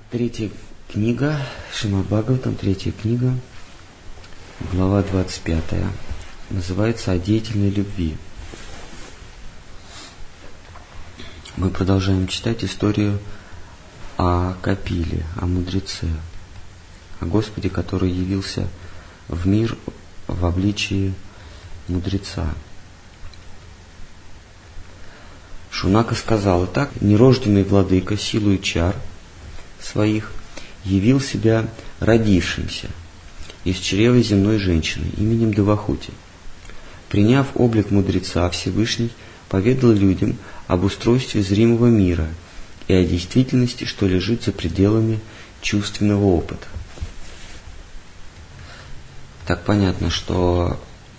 Третья книга, Шримад Бхагаватам, третья книга, глава 25, называется «О деятельной любви». Мы продолжаем читать историю о Капиле, о мудреце, о Господе, который явился в мир в обличии мудреца. Шунака сказал: «Итак, нерожденный владыка силою чар своих явил себя родившимся из чрева земной женщины именем Девахути. Приняв облик мудреца, Всевышний поведал людям об устройстве зримого мира и о действительности, что лежит за пределами чувственного опыта». Так понятно, что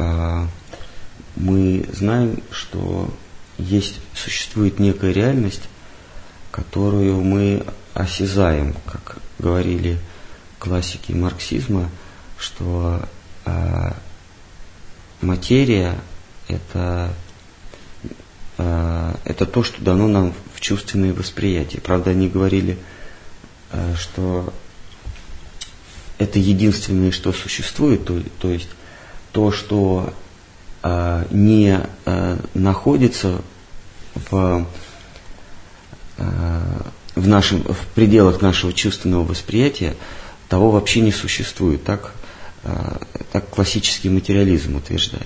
мы знаем, что существует некая реальность, которую мы осязаем, как говорили классики марксизма, что материя это то, что дано нам в чувственное восприятие. Правда, они говорили, что это единственное, что существует, то есть то, что не находится в пределах нашего чувственного восприятия, того вообще не существует. Так классический материализм утверждает.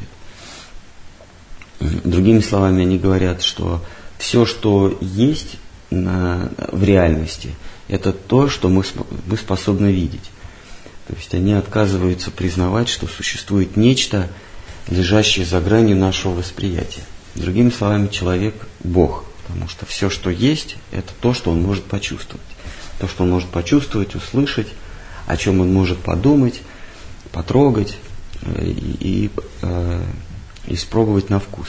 Другими словами, они говорят, что все, что есть в реальности, это то, что мы способны видеть. То есть они отказываются признавать, что существует нечто, лежащее за гранью нашего восприятия. Другими словами, человек – Бог. Потому что все, что есть, это то, что он может почувствовать. То, что он может почувствовать, услышать, о чем он может подумать, потрогать и испробовать на вкус.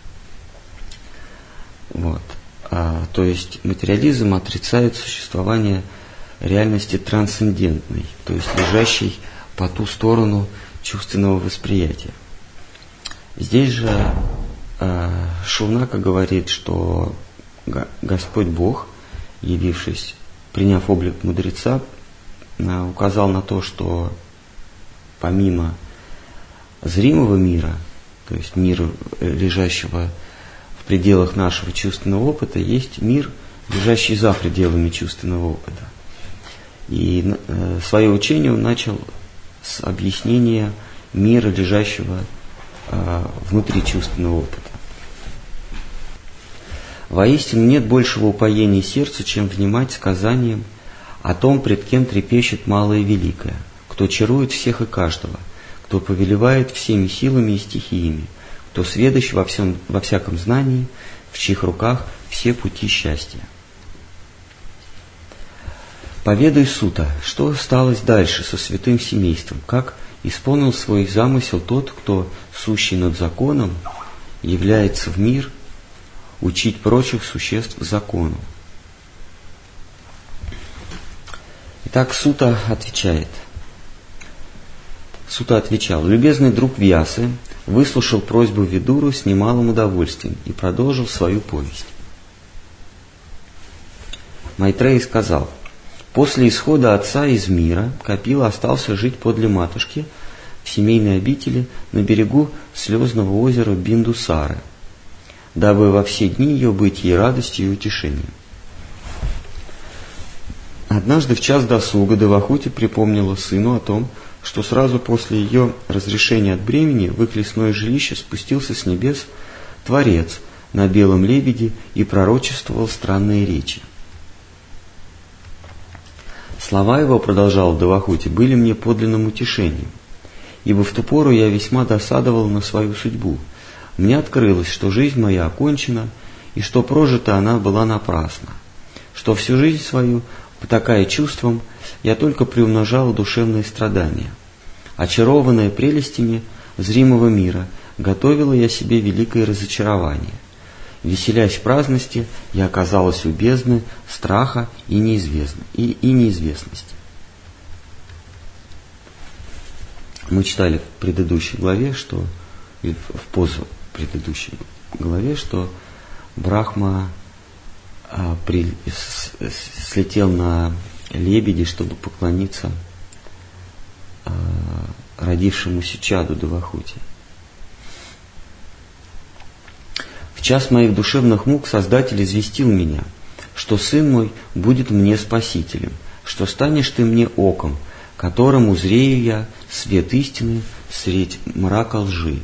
Вот. То есть материализм отрицает существование реальности трансцендентной, то есть лежащей по ту сторону чувственного восприятия. Здесь же Шунака говорит, что Господь Бог, явившись, приняв облик мудреца, указал на то, что помимо зримого мира, то есть мира, лежащего в пределах нашего чувственного опыта, есть мир, лежащий за пределами чувственного опыта. И свое учение он начал с объяснения мира, лежащего внутри чувственного опыта. Воистину нет большего упоения сердцу, чем внимать сказаниям о том, пред кем трепещет малое и великое, кто чарует всех и каждого, кто повелевает всеми силами и стихиями, кто сведущ во всяком знании, в чьих руках все пути счастья. Поведай, Сута, что сталось дальше со святым семейством, как исполнил свой замысел тот, кто, сущий над законом, является в мир учить прочих существ закону. Итак, Сута отвечал: «Любезный друг Вьясы выслушал просьбу Видуру с немалым удовольствием и продолжил свою повесть. Майтрея сказал: после исхода отца из мира Капила остался жить подле матушки в семейной обители на берегу слезного озера Биндусары, дабы во все дни ее быть ей радостью и утешением. Однажды в час досуга Девахути припомнила сыну о том, что сразу после ее разрешения от бремени в их лесное жилище спустился с небес Творец на белом лебеде и пророчествовал странные речи. Слова его, продолжал Девахути, были мне подлинным утешением, ибо в ту пору я весьма досадовал на свою судьбу. Мне открылось, что жизнь моя окончена, и что прожита она была напрасно, что всю жизнь свою, потакая чувствам, я только приумножал душевные страдания. Очарованная прелестями зримого мира, готовила я себе великое разочарование. Веселясь в праздности, я оказалась у бездны страха и неизвестности». Мы читали в предыдущей главе, в предыдущей главе, что Брахма слетел на лебеди, чтобы поклониться родившемуся чаду Девахути. В час моих душевных мук Создатель известил меня, что сын мой будет мне спасителем, что станешь ты мне оком, которым узрею я свет истины средь мрака лжи.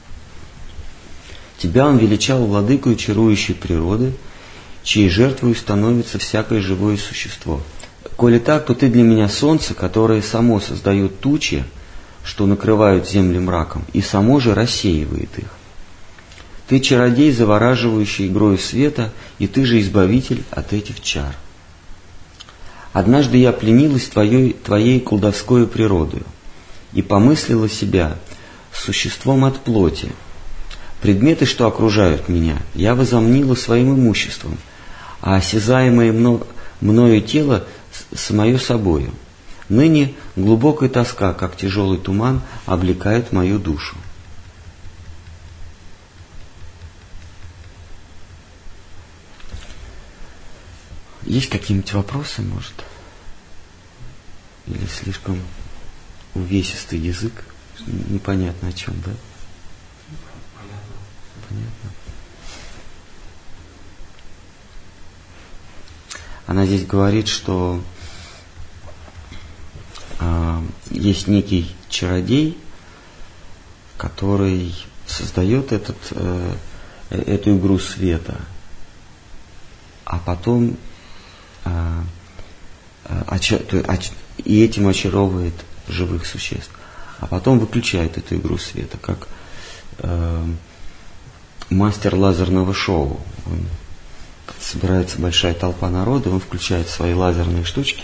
Тебя он величал владыкою чарующей природы, чьей жертвою становится всякое живое существо. Коли так, то ты для меня солнце, которое само создает тучи, что накрывают земли мраком, и само же рассеивает их. Ты чародей, завораживающий игрою света, и ты же избавитель от этих чар. Однажды я пленилась твоей колдовской природою и помыслила себя существом от плоти. Предметы, что окружают меня, я возомнила своим имуществом, а осязаемое мною тело самое собою. Ныне глубокая тоска, как тяжелый туман, облекает мою душу. Есть какие-нибудь вопросы, может? Или слишком увесистый язык? Непонятно о чем, да? Понятно. Она здесь говорит, что есть некий чародей, который создает эту игру света, а потом и этим очаровывает живых существ, а потом выключает эту игру света, как мастер лазерного шоу. Собирается большая толпа народа, он включает свои лазерные штучки,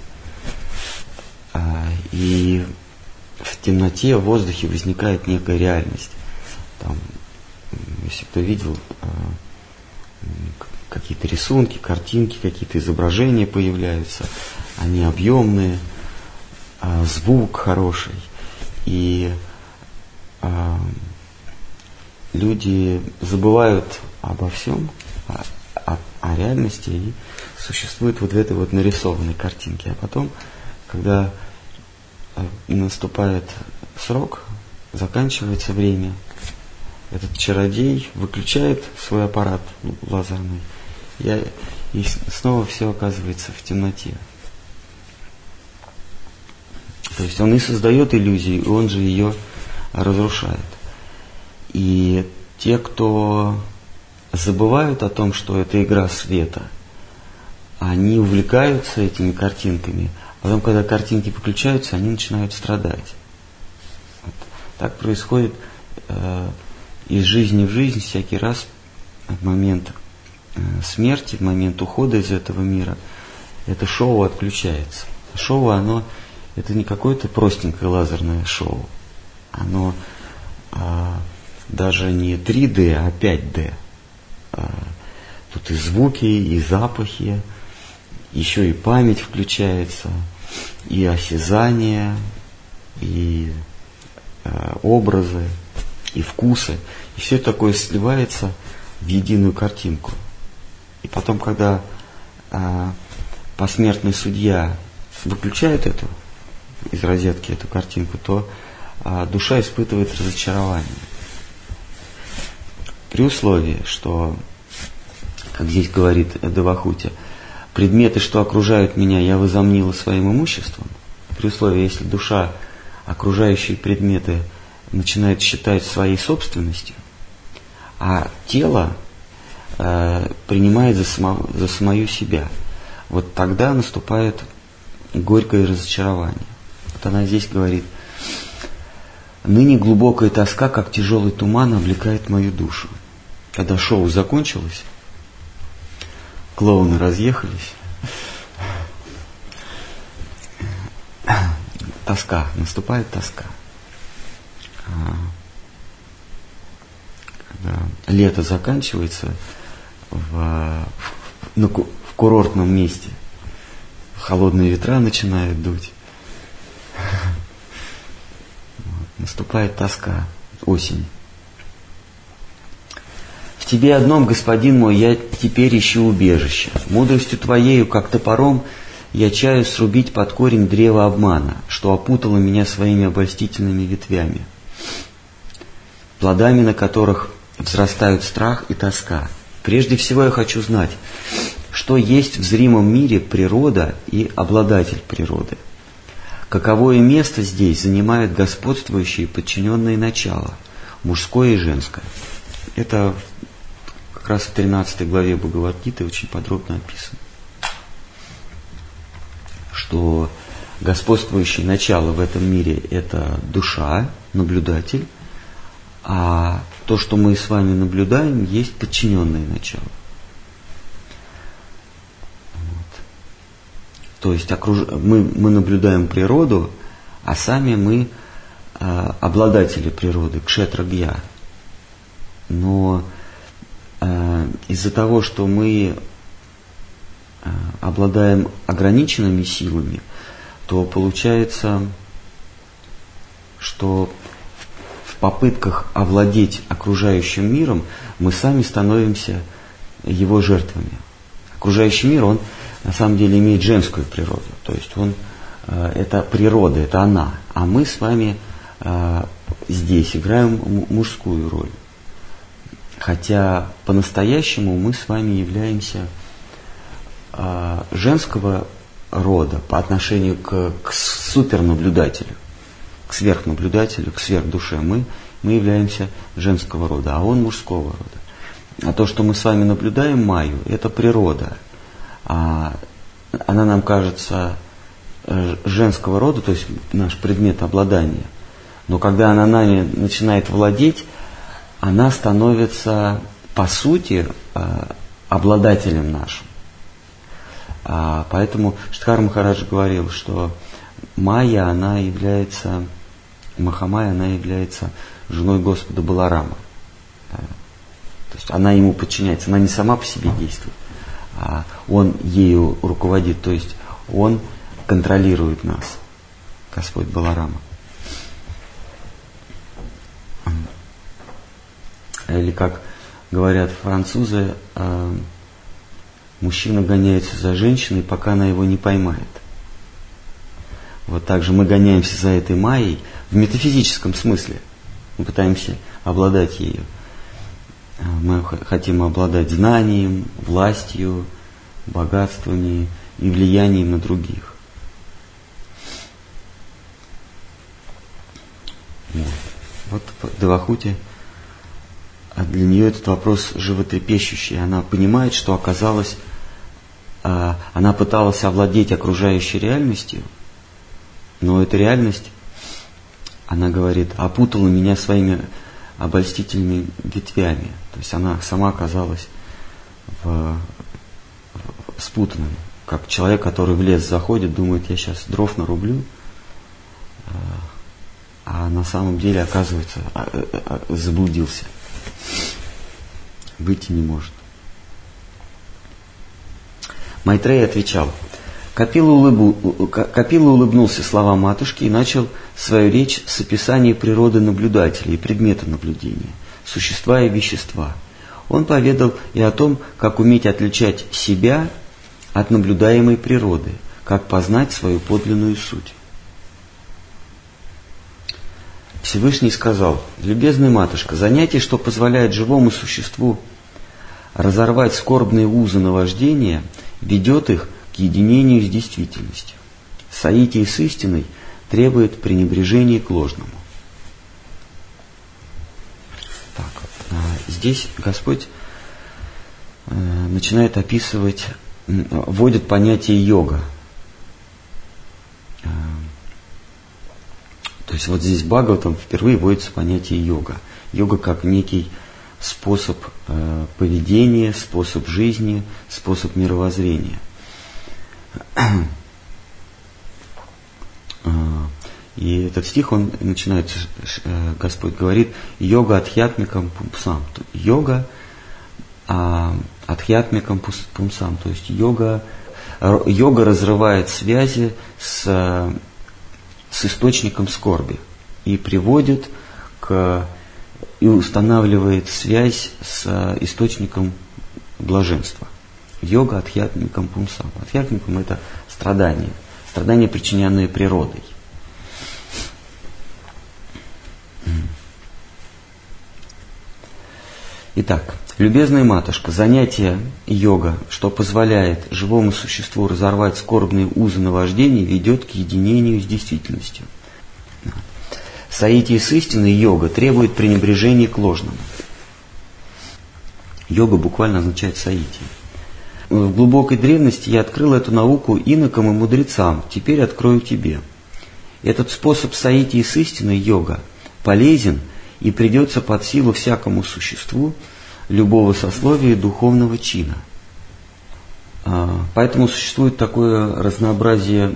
и в темноте, в воздухе возникает некая реальность. Там, если кто видел, какие-то рисунки, картинки, какие-то изображения появляются, они объемные, звук хороший, и люди забывают обо всем, о реальности, и существует вот в этой вот нарисованной картинке. А потом, когда наступает срок, заканчивается время, этот чародей выключает свой аппарат лазерный, и снова все оказывается в темноте. То есть он и создает иллюзию, и он же ее разрушает. И те, кто забывают о том, что это игра света, они увлекаются этими картинками, а потом, когда картинки выключаются, они начинают страдать. Вот. Так происходит из жизни в жизнь всякий раз в момент смерти, в момент ухода из этого мира, это шоу отключается. Шоу, это не какое-то простенькое лазерное шоу. Оно даже не 3D, а 5D. Тут и звуки, и запахи, еще и память включается, и осязание, и образы, и вкусы. И все такое сливается в единую картинку. И потом, когда посмертный судья выключает из розетки эту картинку, то душа испытывает разочарование. При условии, что, как здесь говорит Девахути, предметы, что окружают меня, я возомнила своим имуществом. При условии, если душа окружающие предметы начинает считать своей собственностью, а тело принимает за самую себя, вот тогда наступает горькое разочарование. Вот она здесь говорит: «Ныне глубокая тоска, как тяжелый туман, облекает мою душу». Когда шоу закончилось, клоуны разъехались, тоска, наступает тоска. Когда лето заканчивается в курортном месте, холодные ветра начинают дуть, наступает тоска, осень. В тебе одном, господин мой, я теперь ищу убежище. Мудростью твоею, как топором, я чаю срубить под корень древо обмана, что опутало меня своими обольстительными ветвями, плодами на которых взрастают страх и тоска. Прежде всего я хочу знать, что есть в зримом мире природа и обладатель природы. Каковое место здесь занимают господствующие подчиненные начала, мужское и женское. Это как раз в 13 главе Бхагавад-гиты очень подробно описано, что господствующее начало в этом мире – это душа, наблюдатель, а то, что мы с вами наблюдаем, есть подчиненное начало. То есть мы наблюдаем природу, а сами мы обладатели природы, кшетра-гья. Но из-за того, что мы обладаем ограниченными силами, то получается, что в попытках овладеть окружающим миром мы сами становимся его жертвами. Окружающий мир, он на самом деле имеет женскую природу, то есть это природа, это она, а мы с вами здесь играем мужскую роль. Хотя по-настоящему мы с вами являемся женского рода по отношению к супернаблюдателю, к сверхнаблюдателю, к сверхдуше. Мы являемся женского рода, а он мужского рода. А то, что мы с вами наблюдаем Майю, это природа. Она нам кажется женского рода, то есть наш предмет обладания. Но когда она нами начинает владеть, она становится, по сути, обладателем нашим. Поэтому Штхар Махарадж говорил, что Майя, она является, Махамайя, она является женой Господа Баларама. То есть она ему подчиняется, она не сама по себе действует, а он ею руководит, то есть он контролирует нас, Господь Баларама. Или, как говорят французы, мужчина гоняется за женщиной, пока она его не поймает. Вот так же мы гоняемся за этой Майей в метафизическом смысле. Мы пытаемся обладать ею. Мы хотим обладать знанием, властью, богатствами и влиянием на других. Вот Девахути, а для нее этот вопрос животрепещущий. Она понимает, что оказалось, она пыталась овладеть окружающей реальностью, но эта реальность, она говорит, опутала меня своими обольстительными ветвями. То есть она сама оказалась спутанной. Как человек, который в лес заходит, думает, я сейчас дров нарублю, а на самом деле, оказывается, заблудился. Выйти не может. Майтрея отвечал. Капила улыбнулся словам матушки и начал свою речь с описания природы наблюдателя и предмета наблюдения, существа и вещества. Он поведал и о том, как уметь отличать себя от наблюдаемой природы, как познать свою подлинную суть. Всевышний сказал: «Любезная матушка, занятие, что позволяет живому существу разорвать скорбные узы наваждения, ведет их к единению с действительностью. Соитие с истиной требует пренебрежения к ложному». Так, здесь Господь начинает описывать, вводит понятие йога. То есть вот здесь в Бхагаватам впервые вводится понятие йога. Йога как некий способ поведения, способ жизни, способ мировоззрения. И этот стих, он начинается, Господь говорит, йога адхьятмикам пумсам. Йога адхьятмикам пумсам. То есть йога разрывает связи с источником скорби и приводит и устанавливает связь с источником блаженства. Йога адхьятмикам пумсам. Адхьятмикам — это страдания, причиненные природой. Итак, любезная матушка, занятие йога, что позволяет живому существу разорвать скорбные узы наваждения, ведет к единению с действительностью. Соитие с истиной йога требует пренебрежения к ложному. Йога буквально означает соитие. В глубокой древности я открыл эту науку инокам и мудрецам, теперь открою тебе. Этот способ соития с истиной йога полезен и придется под силу всякому существу любого сословия и духовного чина. Поэтому существует такое разнообразие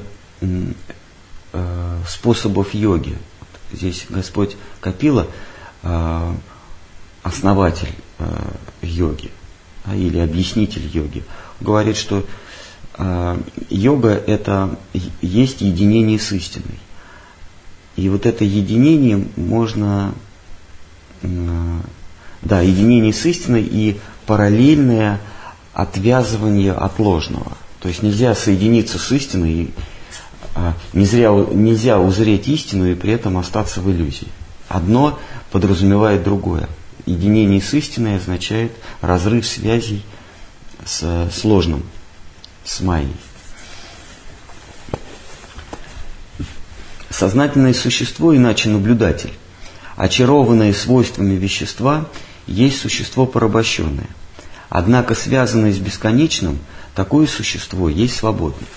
способов йоги. Здесь Господь Капила, основатель йоги или объяснитель йоги, говорит, что йога – это есть единение с истиной. И вот это единение можно, единение с истиной и параллельное отвязывание от ложного. То есть нельзя соединиться с истиной, нельзя узреть истину и при этом остаться в иллюзии. Одно подразумевает другое. Единение с истиной означает разрыв связей с ложным, с майей. Сознательное существо, иначе наблюдатель, очарованное свойствами вещества, есть существо порабощенное. Однако, связанное с бесконечным, такое существо есть свободное.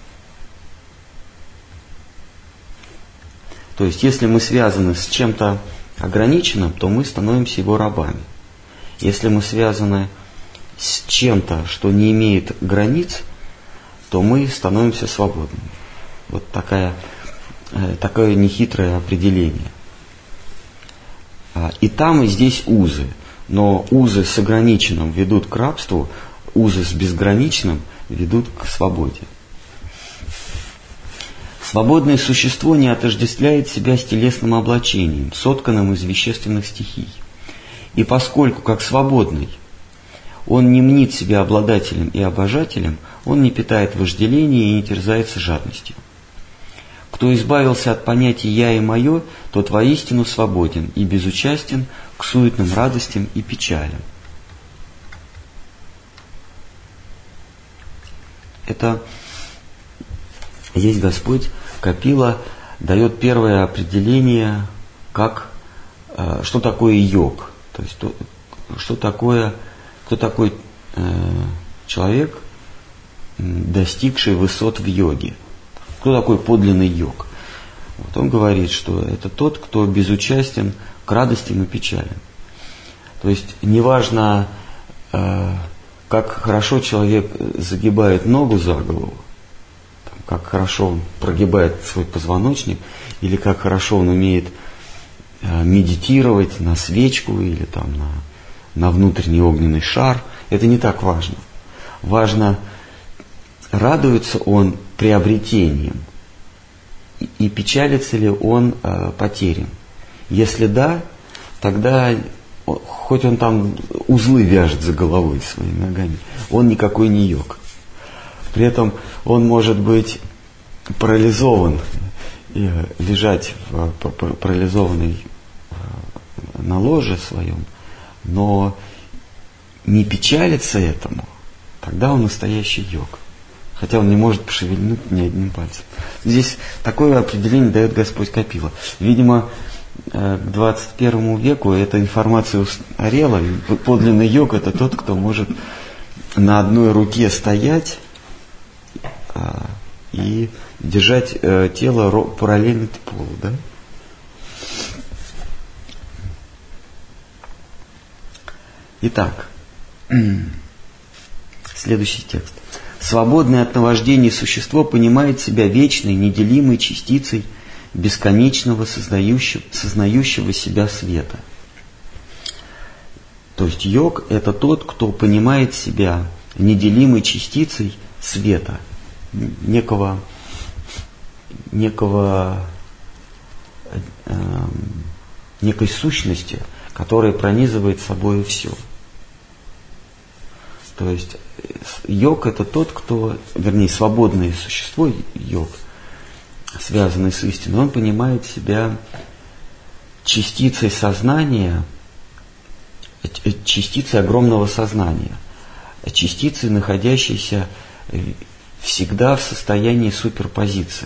То есть, если мы связаны с чем-то ограниченным, то мы становимся его рабами. Если мы связаны с чем-то, что не имеет границ, то мы становимся свободными. Вот такое нехитрое определение. И там, и здесь узы. Но узы с ограниченным ведут к рабству, узы с безграничным ведут к свободе. Свободное существо не отождествляет себя с телесным облачением, сотканным из вещественных стихий. И поскольку, как свободный, он не мнит себя обладателем и обожателем, он не питает вожделения и не терзается жадностью. Кто избавился от понятия «я» и «моё», тот воистину свободен и безучастен к суетным радостям и печалям. Это здесь Господь Капила дает первое определение, что такое йог. То есть, кто такой человек, достигший высот в йоге. Кто такой подлинный йог? Вот он говорит, что это тот, кто безучастен к радостям и печалям. То есть неважно, как хорошо человек загибает ногу за голову, как хорошо он прогибает свой позвоночник, или как хорошо он умеет медитировать на свечку или там на внутренний огненный шар, это не так важно. Важно, радуется он приобретением и печалится ли он потерям. Если да, тогда хоть он там узлы вяжет за головой своими ногами, он никакой не йог. При этом он может быть парализован и лежать парализованный на ложе своем, но не печалиться этому, тогда он настоящий йог. Хотя он не может пошевельнуть ни одним пальцем. Здесь такое определение дает Господь Капила. Видимо, к 21 веку эта информация устарела. Подлинный йог – это тот, кто может на одной руке стоять и держать тело параллельно полу, да? Итак, следующий текст. Свободное от наваждений существо понимает себя вечной, неделимой частицей бесконечного, сознающего себя света. То есть йог – это тот, кто понимает себя неделимой частицей света, некой сущности, которая пронизывает собой все. То есть йог — это тот, кто, вернее, свободное существо, йог, связанный с истиной, он понимает себя частицей сознания, частицей огромного сознания, частицей, находящейся всегда в состоянии суперпозиции.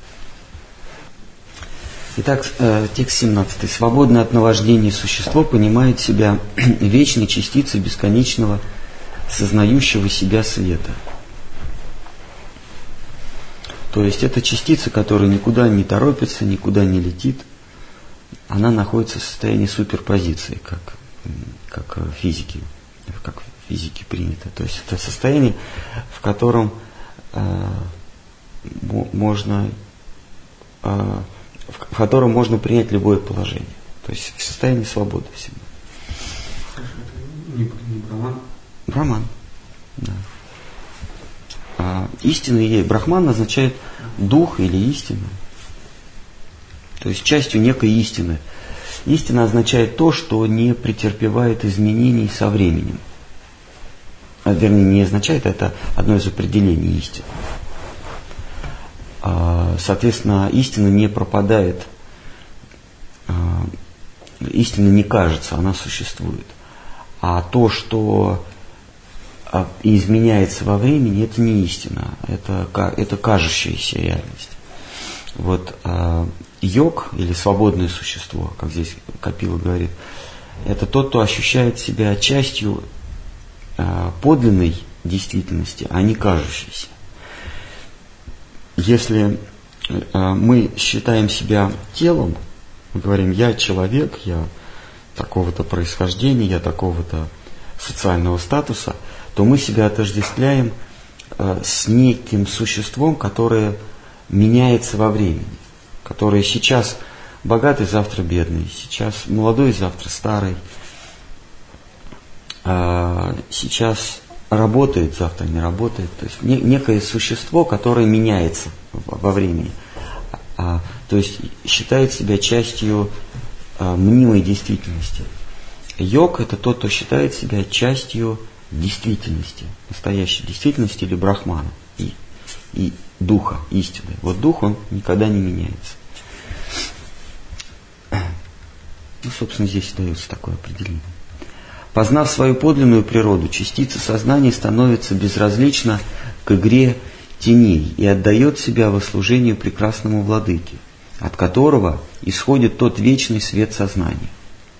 Итак, текст 17. Свободное от наваждения существо понимает себя вечной частицей бесконечного сознающего себя света. То есть это частица, которая никуда не торопится, никуда не летит. Она находится в состоянии суперпозиции, как в физике принято. То есть это состояние, в котором можно принять любое положение. То есть в состоянии свободы всегда. Не Брахман? Брахман, да. Истина и Брахман означает дух или истина. То есть частью некой истины. Истина означает то, что не претерпевает изменений со временем. Вернее, не означает, это одно из определений истины. Соответственно, истина не пропадает, истина не кажется, она существует. А то, что изменяется во времени, это не истина, это кажущаяся реальность. Вот йог или свободное существо, как здесь Капила говорит, это тот, кто ощущает себя частью подлинной действительности, а не кажущейся. Если мы считаем себя телом, мы говорим: я человек, я такого-то происхождения, я такого-то социального статуса, то мы себя отождествляем с неким существом, которое меняется во времени, которое сейчас богатый, завтра бедный, сейчас молодой, завтра старый, сейчас работает, завтра не работает. То есть некое существо, которое меняется во времени. То есть считает себя частью мнимой действительности. Йог — это тот, кто считает себя частью действительности, настоящей действительности или брахмана и духа, истины. Вот дух, он никогда не меняется. Ну, собственно, здесь дается такое определение. Познав свою подлинную природу, частица сознания становится безразлична к игре теней и отдает себя во служение прекрасному владыке, от которого исходит тот вечный свет сознания.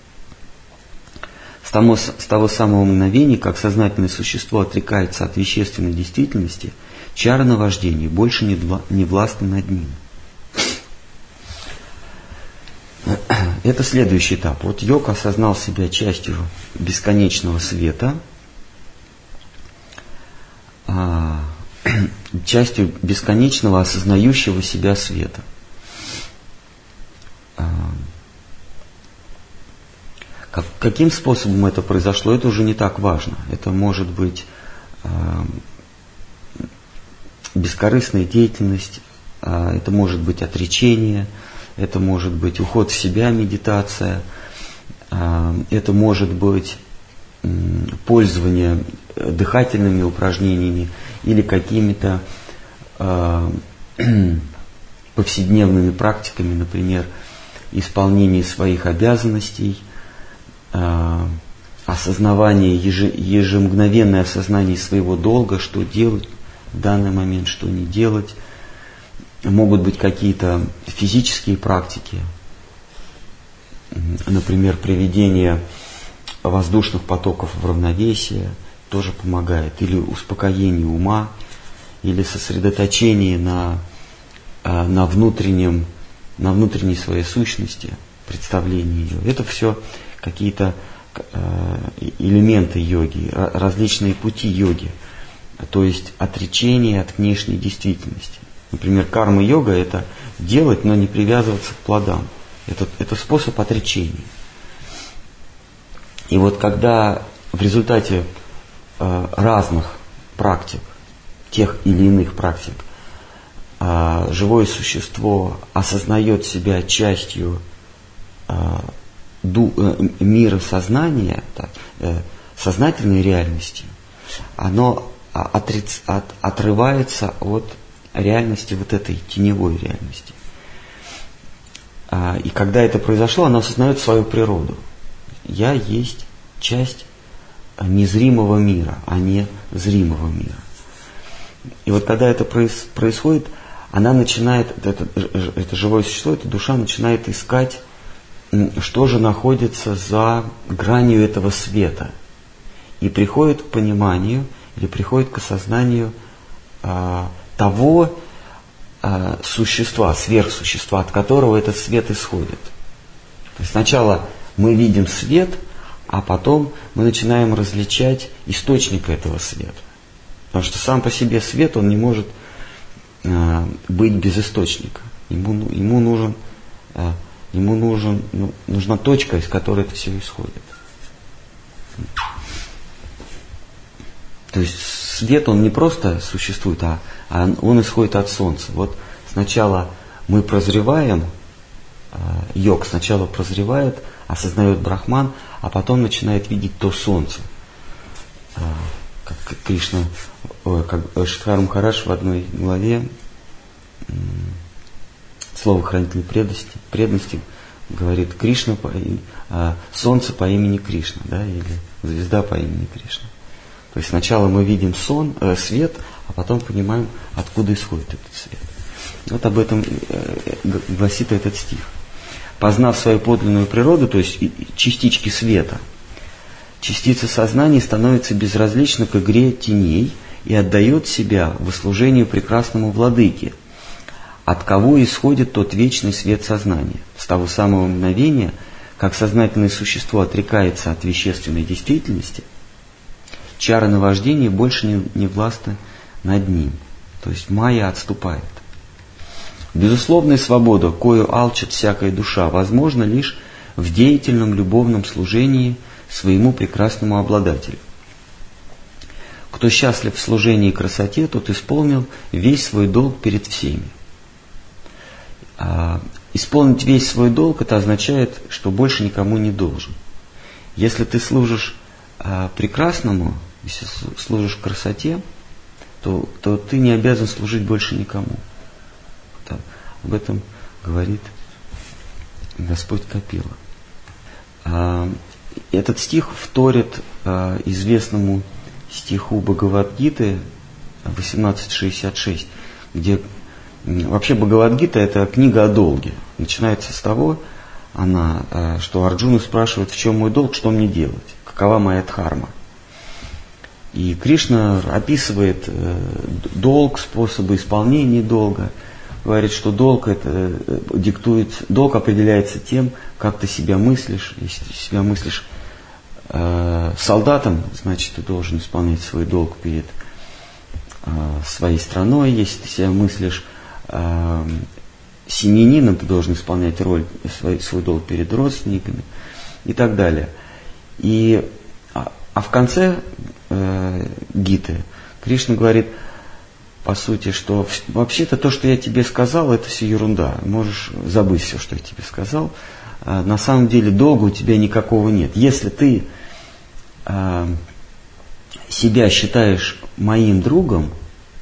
С того самого мгновения, как сознательное существо отрекается от вещественной действительности, чары наваждения больше не властны над ним. Это следующий этап. Вот йог осознал себя частью бесконечного света, частью бесконечного осознающего себя света. Каким способом это произошло, это уже не так важно. Это может быть бескорыстная деятельность, это может быть отречение, это может быть уход в себя, медитация, это может быть пользование дыхательными упражнениями или какими-то повседневными практиками, например, исполнение своих обязанностей, осознавание, ежемгновенное осознание своего долга, что делать в данный момент, что не делать. Могут быть какие-то физические практики, например, приведение воздушных потоков в равновесие тоже помогает, или успокоение ума, или сосредоточение на внутренней своей сущности, представлении ее. Это все какие-то элементы йоги, различные пути йоги, то есть отречение от внешней действительности. Например, карма-йога — это делать, но не привязываться к плодам. Это способ отречения. И вот когда в результате разных практик, тех или иных практик, живое существо осознает себя частью мира сознания, сознательной реальности, оно отрывается от реальности, вот этой теневой реальности. И когда это произошло, оно осознает свою природу. Я есть часть незримого мира, а не зримого мира. И вот когда это происходит, она начинает, это живое существо, эта душа начинает искать, что же находится за гранью этого света. И приходит к пониманию, или приходит к осознанию того существа, сверхсущества, от которого этот свет исходит. То есть сначала мы видим свет, а потом мы начинаем различать источник этого света. Потому что сам по себе свет, он не может быть без источника. Ему нужна точка, из которой это все исходит. То есть свет, он не просто существует, а он исходит от Солнца. Вот сначала мы прозреваем, йог сначала прозревает, осознает Брахман, а потом начинает видеть то Солнце. Как Кришна, как Шридхар Махарадж в одной главе слово хранитель преданности говорит Кришна, Солнце по имени Кришна, да, или звезда по имени Кришна. То есть сначала мы видим свет, а потом понимаем, откуда исходит этот свет. Вот об этом гласит этот стих. Познав свою подлинную природу, то есть частички света, частица сознания становится безразлична к игре теней и отдает себя в служению прекрасному владыке, от кого исходит тот вечный свет сознания. С того самого мгновения, как сознательное существо отрекается от вещественной действительности, чары наваждения больше не властны над ним. То есть майя отступает. Безусловная свобода, кою алчит всякая душа, возможна лишь в деятельном любовном служении своему прекрасному обладателю. Кто счастлив в служении красоте, тот исполнил весь свой долг перед всеми. Исполнить весь свой долг, это означает, что больше никому не должен. Если ты служишь прекрасному, если служишь красоте, то ты не обязан служить больше никому. Так, об этом говорит Господь Капила. Этот стих вторит известному стиху Бхагавад-гиты 18.66, где вообще Бхагавад-гита — это книга о долге. Начинается с того, что Арджуна спрашивает, в чем мой долг, что мне делать, какова моя дхарма. И Кришна описывает долг, способы исполнения долга, говорит, что долг определяется тем, как ты себя мыслишь. Если ты себя мыслишь солдатом, значит, ты должен исполнять свой долг перед своей страной. Если ты себя мыслишь семьянином, ты должен исполнять свой долг перед родственниками и так далее. А в конце гиты Кришна говорит, по сути, что вообще-то то, что я тебе сказал, это все ерунда. Можешь забыть все, что я тебе сказал. На самом деле долга у тебя никакого нет. Если ты себя считаешь моим другом,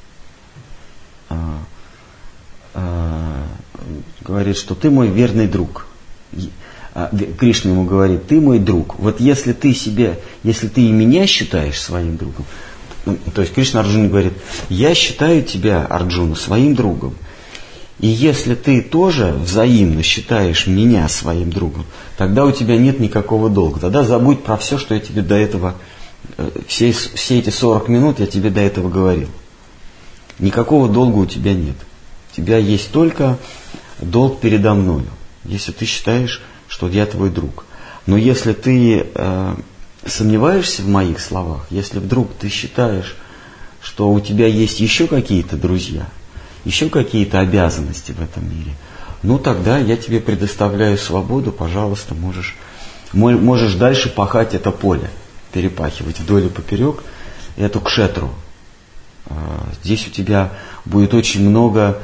говорит, что ты мой верный друг. Кришна ему говорит, ты мой друг. Вот если ты и меня считаешь своим другом, то есть Кришна Арджуне говорит, я считаю тебя, Арджуна, своим другом. И если ты тоже взаимно считаешь меня своим другом, тогда у тебя нет никакого долга. Тогда забудь про все, что я тебе до этого, все эти 40 минут я тебе до этого говорил. Никакого долга у тебя нет. У тебя есть только долг передо мною, если ты считаешь, что я твой друг. Но если ты сомневаешься в моих словах, если вдруг ты считаешь, что у тебя есть еще какие-то друзья, еще какие-то обязанности в этом мире, ну тогда я тебе предоставляю свободу, пожалуйста, можешь дальше пахать это поле, перепахивать вдоль и поперек эту кшетру. Здесь у тебя будет очень много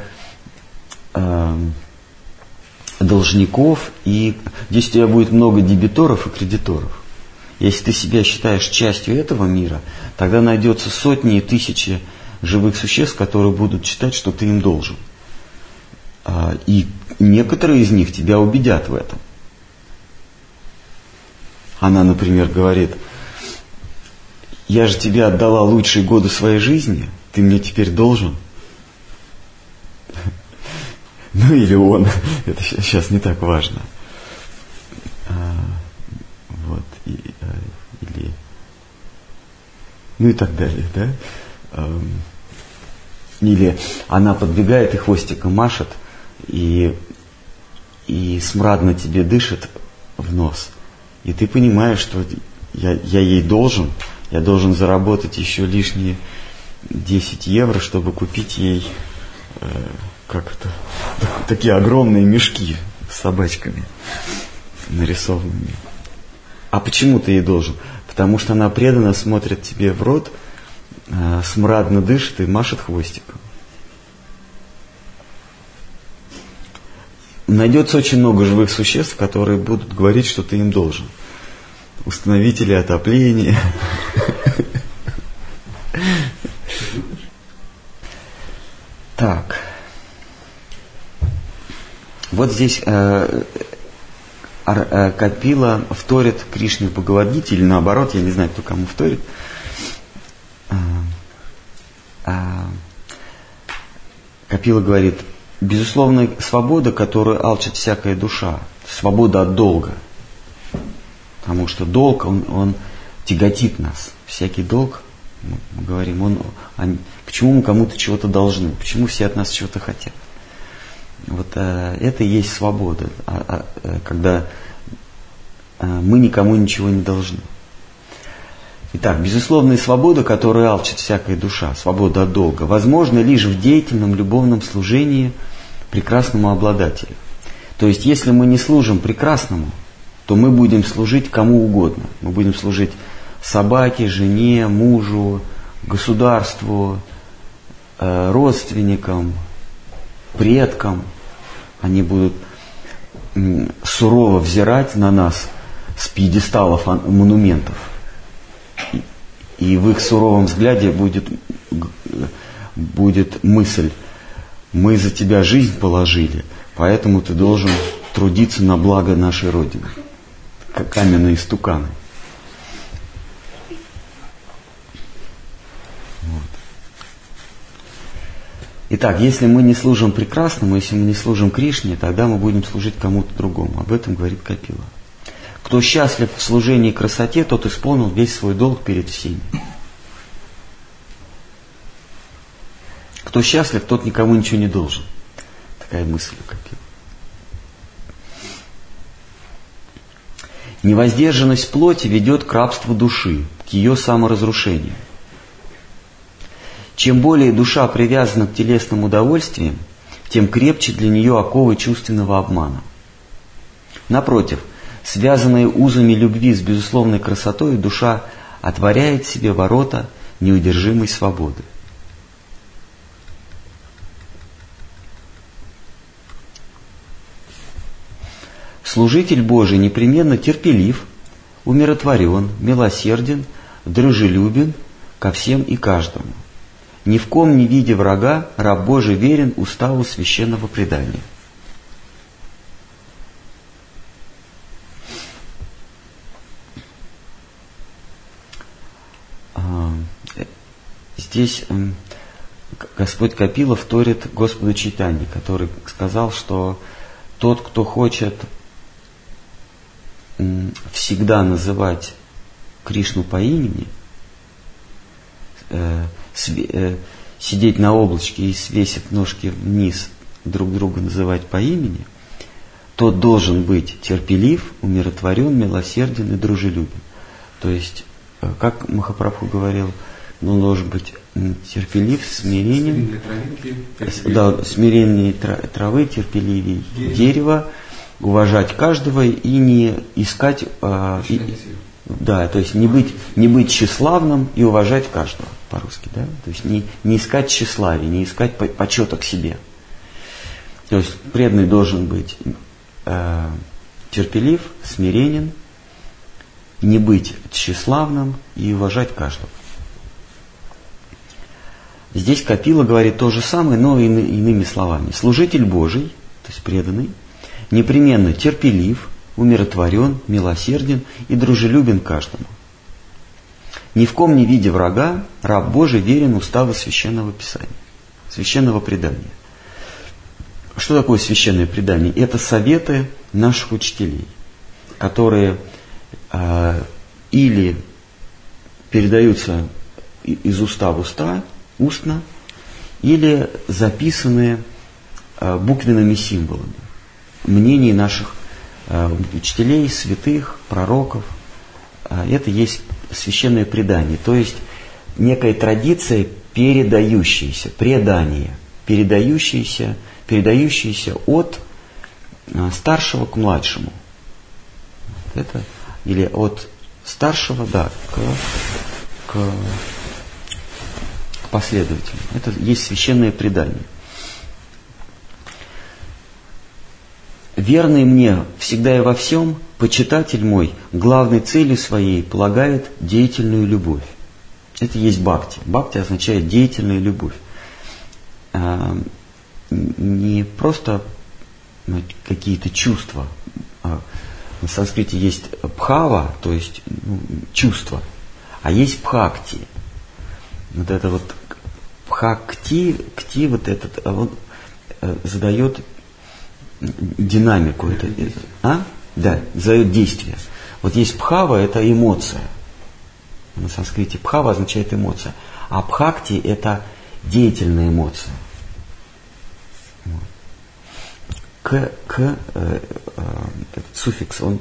должников, и здесь у тебя будет много дебиторов и кредиторов. Если ты себя считаешь частью этого мира, тогда найдется сотни и тысячи живых существ, которые будут считать, что ты им должен. И некоторые из них тебя убедят в этом. Она, например, говорит: я же тебе отдала лучшие годы своей жизни, ты мне теперь должен. Ну или он, это сейчас не так важно. Вот, или, ну и так далее, да? Или она подбегает и хвостиком машет, и смрадно тебе дышит в нос. И ты понимаешь, что я ей должен, я должен заработать еще лишние 10 евро, чтобы купить ей, такие огромные мешки с собачками нарисованными. А почему ты ей должен? Потому что она преданно смотрит тебе в рот, смрадно дышит и машет хвостиком. Найдется очень много живых существ, которые будут говорить, что ты им должен. Установители отопления. Так. Вот здесь Капила вторит Кришне в Бхагавад-гите, или наоборот, я не знаю, кто кому вторит. Капила говорит: безусловная свобода, которую алчит всякая душа, свобода от долга. Потому что долг, он тяготит нас. Всякий долг, мы говорим, почему мы кому-то чего-то должны, почему все от нас чего-то хотят. Вот это и есть свобода, когда мы никому ничего не должны. Итак, безусловная свобода, которую алчит всякая душа, свобода от долга, возможна лишь в деятельном любовном служении прекрасному обладателю. То есть, если мы не служим прекрасному, то мы будем служить кому угодно. Мы будем служить собаке, жене, мужу, государству, родственникам, предкам. Они будут сурово взирать на нас с пьедесталов монументов. И в их суровом взгляде будет мысль: мы за тебя жизнь положили, поэтому ты должен трудиться на благо нашей Родины. Как каменные стуканы. Вот. Итак, если мы не служим прекрасному, если мы не служим Кришне, тогда мы будем служить кому-то другому. Об этом говорит Капила. Кто счастлив в служении красоте, тот исполнил весь свой долг перед всеми. Кто счастлив, тот никому ничего не должен. Такая мысль у Капилы. Невоздержанность плоти ведет к рабству души, к ее саморазрушению. Чем более душа привязана к телесным удовольствиям, тем крепче для нее оковы чувственного обмана. Напротив, связанная узами любви с безусловной красотой, душа отворяет себе ворота неудержимой свободы. Служитель Божий непременно терпелив, умиротворен, милосерден, дружелюбен ко всем и каждому. Ни в ком не видя врага, раб Божий верен уставу священного предания. Здесь Господь Капила вторит Господу Чайтанье, который сказал, что тот, кто хочет всегда называть Кришну по имени, сидеть на облачке и свесив ножки вниз, друг друга называть по имени, тот должен быть терпелив, умиротворен, милосерден и дружелюбен. То есть, как Махапрабху говорил, он должен быть терпелив, смиренен, смиреннее травы, терпеливее дерева, уважать каждого и не искать, то есть не быть тщеславным и уважать каждого, по-русски, да? То есть не искать тщеславия, не искать почета к себе. То есть преданный должен быть терпелив, смиренен, не быть тщеславным и уважать каждого. Здесь Капила говорит то же самое, но иными словами. Служитель Божий, то есть преданный, непременно терпелив, умиротворен, милосерден и дружелюбен каждому. Ни в ком не видя врага, раб Божий верен уставу священного писания, священного предания. Что такое священное предание? Это советы наших учителей, которые или передаются из уста в уста, устно, или записаны буквенными символами. Мнений наших учителей, святых, пророков. Это есть священное предание, то есть некая традиция, передающаяся, предание, передающаяся от старшего к младшему. Это, или от старшего, да, к последователю. Это есть священное предание. Верный мне всегда и во всем, почитатель мой, главной целью своей полагает деятельную любовь. Это есть бхакти. Бхакти означает деятельная любовь. Не просто какие-то чувства. На санскрите есть бхава, то есть чувство, а есть бхакти. Вот это вот бхакти, вот этот, он задает динамику. Да, задает действие. Вот есть бхава, это эмоция. На санскрите бхава означает эмоция, а бхакти это деятельная эмоция. Этот суффикс, он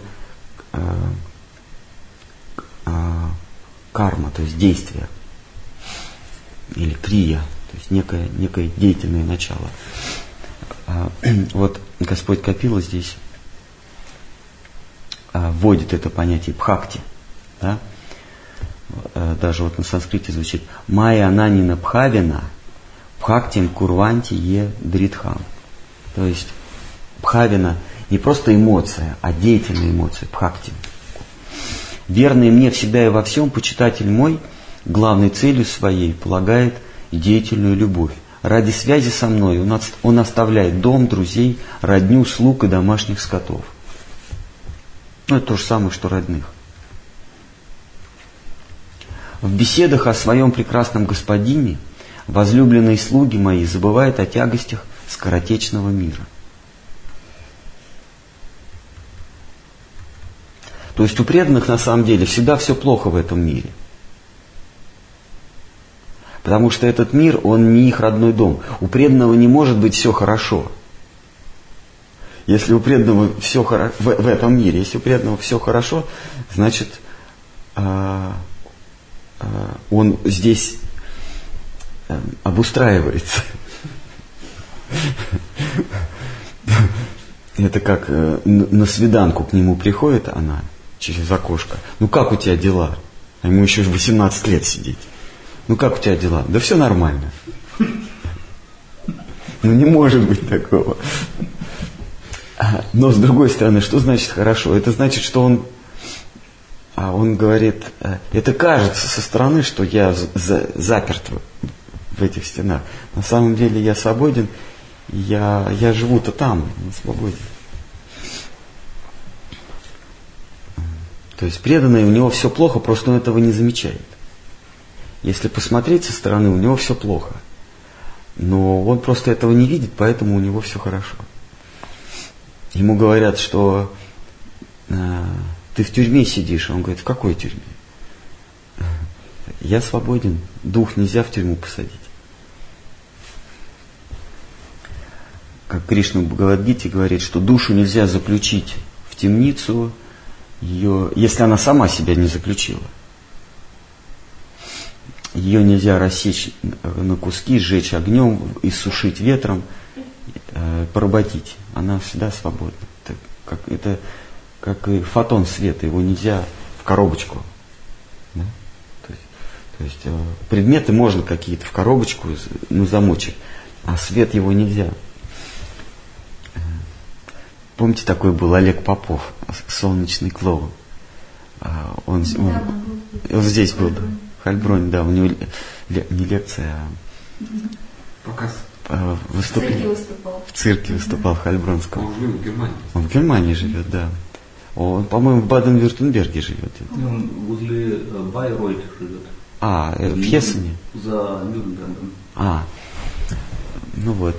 карма, то есть действие, или крия, то есть некое деятельное начало. Вот Господь Капила здесь вводит это понятие бхакти. Да? Даже вот на санскрите звучит «Майя ананина бхавина бхактим курванти е дритхам». То есть бхавина не просто эмоция, а деятельная эмоция, бхакти. Верный мне всегда и во всем, почитатель мой, главной целью своей полагает деятельную любовь. Ради связи со мной он оставляет дом, друзей, родню, слуг и домашних скотов. Это то же самое, что родных. В беседах о своем прекрасном господине возлюбленные слуги мои забывают о тягостях скоротечного мира. То есть у преданных на самом деле всегда все плохо в этом мире. Потому что этот мир, он не их родной дом. У преданного не может быть все хорошо. Если у преданного все хорошо в этом мире, если у преданного все хорошо, значит он здесь обустраивается. Это как на свиданку к нему приходит она через окошко. Ну как у тебя дела? А ему еще 18 лет сидеть. Ну как у тебя дела? Да все нормально. Ну не может быть такого. Но с другой стороны, что значит хорошо? Это значит, что он говорит, это кажется со стороны, что я заперт в этих стенах. На самом деле я свободен, я живу-то там, на свободе. То есть преданный, у него все плохо, просто он этого не замечает. Если посмотреть со стороны, у него все плохо. Но он просто этого не видит, поэтому у него все хорошо. Ему говорят, что ты в тюрьме сидишь. Он говорит, в какой тюрьме? Я свободен, дух нельзя в тюрьму посадить. Как Кришна в Бхагавад-гите говорит, что душу нельзя заключить в темницу, если она сама себя не заключила. Ее нельзя рассечь на куски, сжечь огнем, иссушить ветром, поработить. Она всегда свободна. Это как и фотон света, его нельзя в коробочку. Да? То есть предметы можно какие-то в коробочку, замочек, а свет его нельзя. Помните, такой был Олег Попов, солнечный клоун. Он здесь был, да. Хальбронь, да, у него не лекция, а показ. В цирке выступал в Хальбронском. Он живет в Германии. Он в Германии живет, да. Он, по-моему, в Баден-Вюртемберге живет. Он возле Байройт живет. В Хессене? За Нюрнбергом. Ну вот.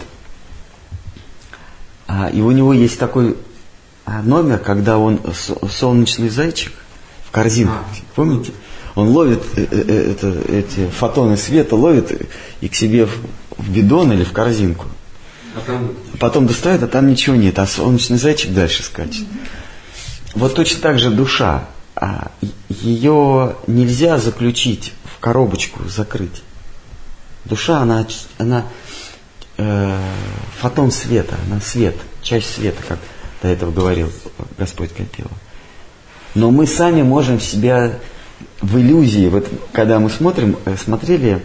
И у него есть такой номер, когда он солнечный зайчик в корзинке, помните? Он ловит эти фотоны света, ловит и к себе в бидон или в корзинку. Потом достает, а там ничего нет, а солнечный зайчик дальше скачет. Вот точно так же душа. Ее нельзя заключить в коробочку, закрыть. Душа, она фотон света, она свет, часть света, как до этого говорил Господь Копила. Но мы сами можем себя в иллюзии, вот когда мы смотрели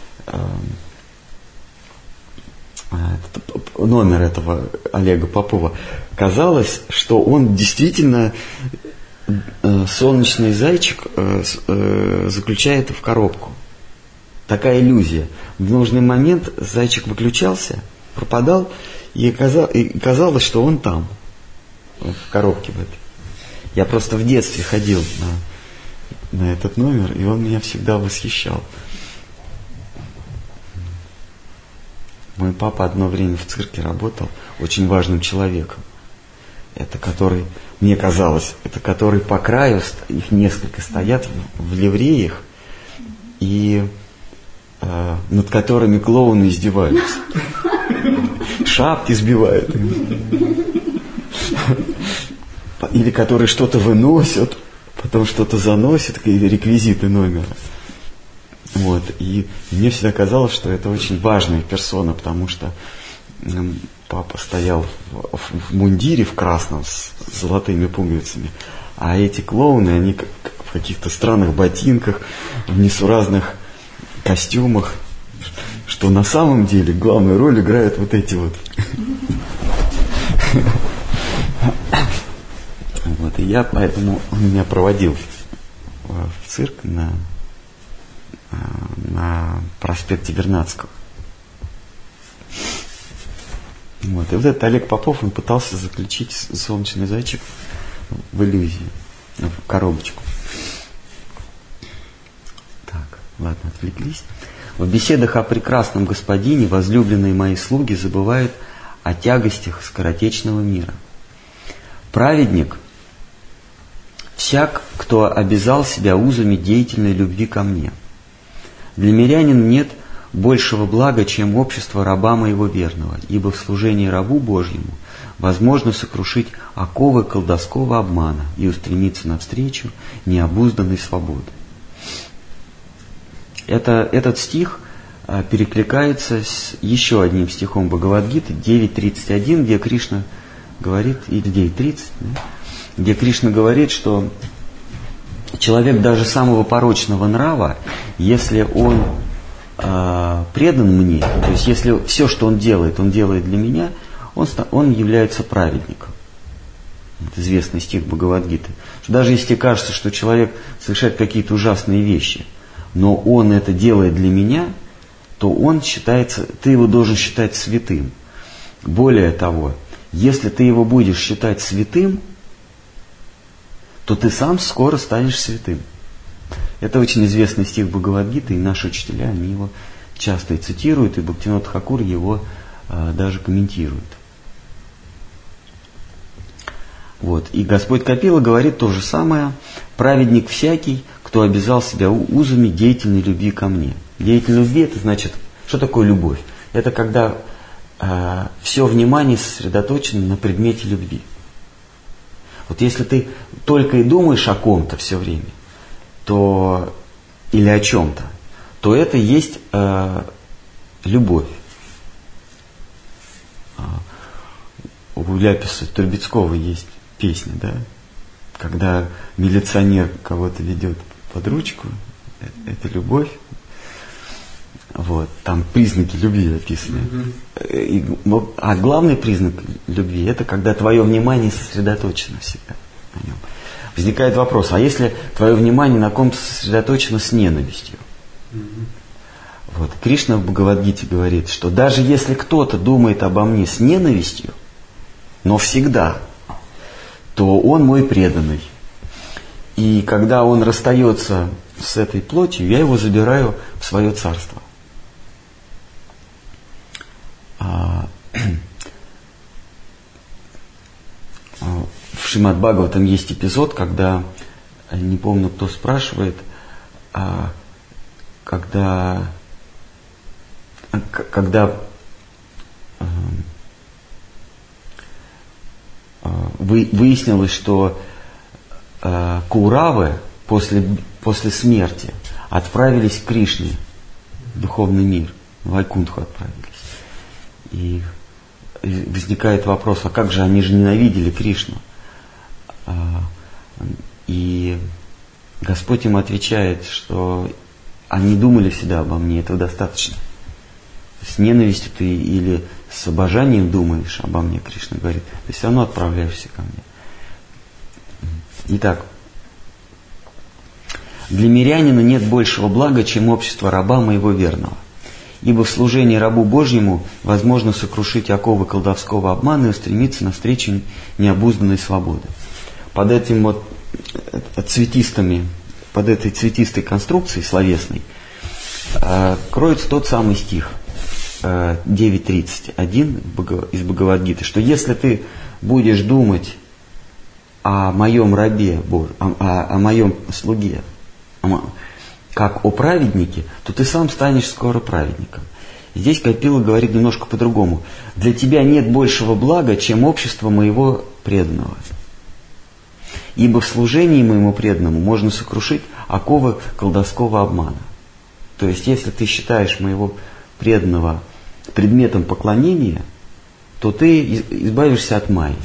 номер этого Олега Попова, казалось, что он действительно солнечный зайчик заключает в коробку. Такая иллюзия. В нужный момент зайчик выключался, пропадал, и казалось, что он там, в коробке в этой. Я просто в детстве ходил на этот номер, и он меня всегда восхищал. Мой папа одно время в цирке работал очень важным человеком. Это который, мне казалось, это который по краю, их несколько стоят в ливреях, и над которыми клоуны издеваются. Шапки сбивают. Или которые что-то выносят, потом что-то заносят, такие реквизиты номера. Вот. И мне всегда казалось, что это очень важная персона, потому что папа стоял в мундире в красном с золотыми пуговицами, а эти клоуны, они в каких-то странных ботинках, в несуразных костюмах, что на самом деле главную роль играют вот эти вот. Вот, и я поэтому он меня проводил в цирк на проспекте Вернадского. Вот, и вот этот Олег Попов, он пытался заключить солнечный зайчик в иллюзию, в коробочку. Так, ладно, отвлеклись. В беседах о прекрасном господине возлюбленные мои слуги забывают о тягостях скоротечного мира. Праведник всяк, кто обязал себя узами деятельной любви ко мне. Для мирянин нет большего блага, чем общество раба моего верного, ибо в служении рабу Божьему возможно сокрушить оковы колдовского обмана и устремиться навстречу необузданной свободы. Этот стих перекликается с еще одним стихом Бхагавад-гиты 9.31, где Кришна говорит, или 9.30, да, где Кришна говорит, что человек даже самого порочного нрава, если он предан мне, то есть если все, что он делает для меня, он является праведником. Это известный стих Бхагавад-гиты. Что даже если тебе кажется, что человек совершает какие-то ужасные вещи, но он это делает для меня, то он считается, ты его должен считать святым. Более того, если ты его будешь считать святым, то ты сам скоро станешь святым. Это очень известный стих Бхагавад-гиты, и наши учителя, они его часто и цитируют, и Бхактивинода Тхакур его даже комментирует. Вот. И Господь Копила говорит то же самое. Праведник всякий, кто обязал себя узами деятельной любви ко мне. Деятельная любви, это значит, что такое любовь? Это когда все внимание сосредоточено на предмете любви. Вот если ты только и думаешь о ком-то все время, то, или о чем-то, то это есть любовь. У Ляписа Трубецкого есть песня, да? Когда милиционер кого-то ведет под ручку, это любовь. Вот, там признаки любви описаны. А главный признак любви — это когда твое внимание сосредоточено всегда на нем. Возникает вопрос, а если твое внимание на ком-то сосредоточено с ненавистью? Вот. Кришна в Бхагавад-гите говорит, что даже если кто-то думает обо мне с ненавистью, но всегда, то он мой преданный. И когда он расстается с этой плотью, я его забираю в свое царство. В Шримад Бхагаватам есть эпизод, когда, не помню, кто спрашивает, когда выяснилось, что Кауравы после смерти отправились к Кришне, в духовный мир, в Вайкунтху отправились. И возникает вопрос, а как же они же ненавидели Кришну? И Господь им отвечает, что они думали всегда обо мне, этого достаточно. С ненавистью ты или с обожанием думаешь обо мне, Кришна говорит, ты все равно отправляешься ко мне. Итак, для мирянина нет большего блага, чем общество раба моего верного. Ибо в служении рабу Божьему возможно сокрушить оковы колдовского обмана и устремиться навстречу необузданной свободы. Под этим вот под этой цветистой конструкцией словесной кроется тот самый стих 9.31 из Бхагавад-гиты, что если ты будешь думать о моем рабе, о моем слуге, как о праведнике, то ты сам станешь скоро праведником. Здесь Капила говорит немножко по-другому. Для тебя нет большего блага, чем общество моего преданного. Ибо в служении моему преданному можно сокрушить оковы колдовского обмана. То есть, если ты считаешь моего преданного предметом поклонения, то ты избавишься от майи.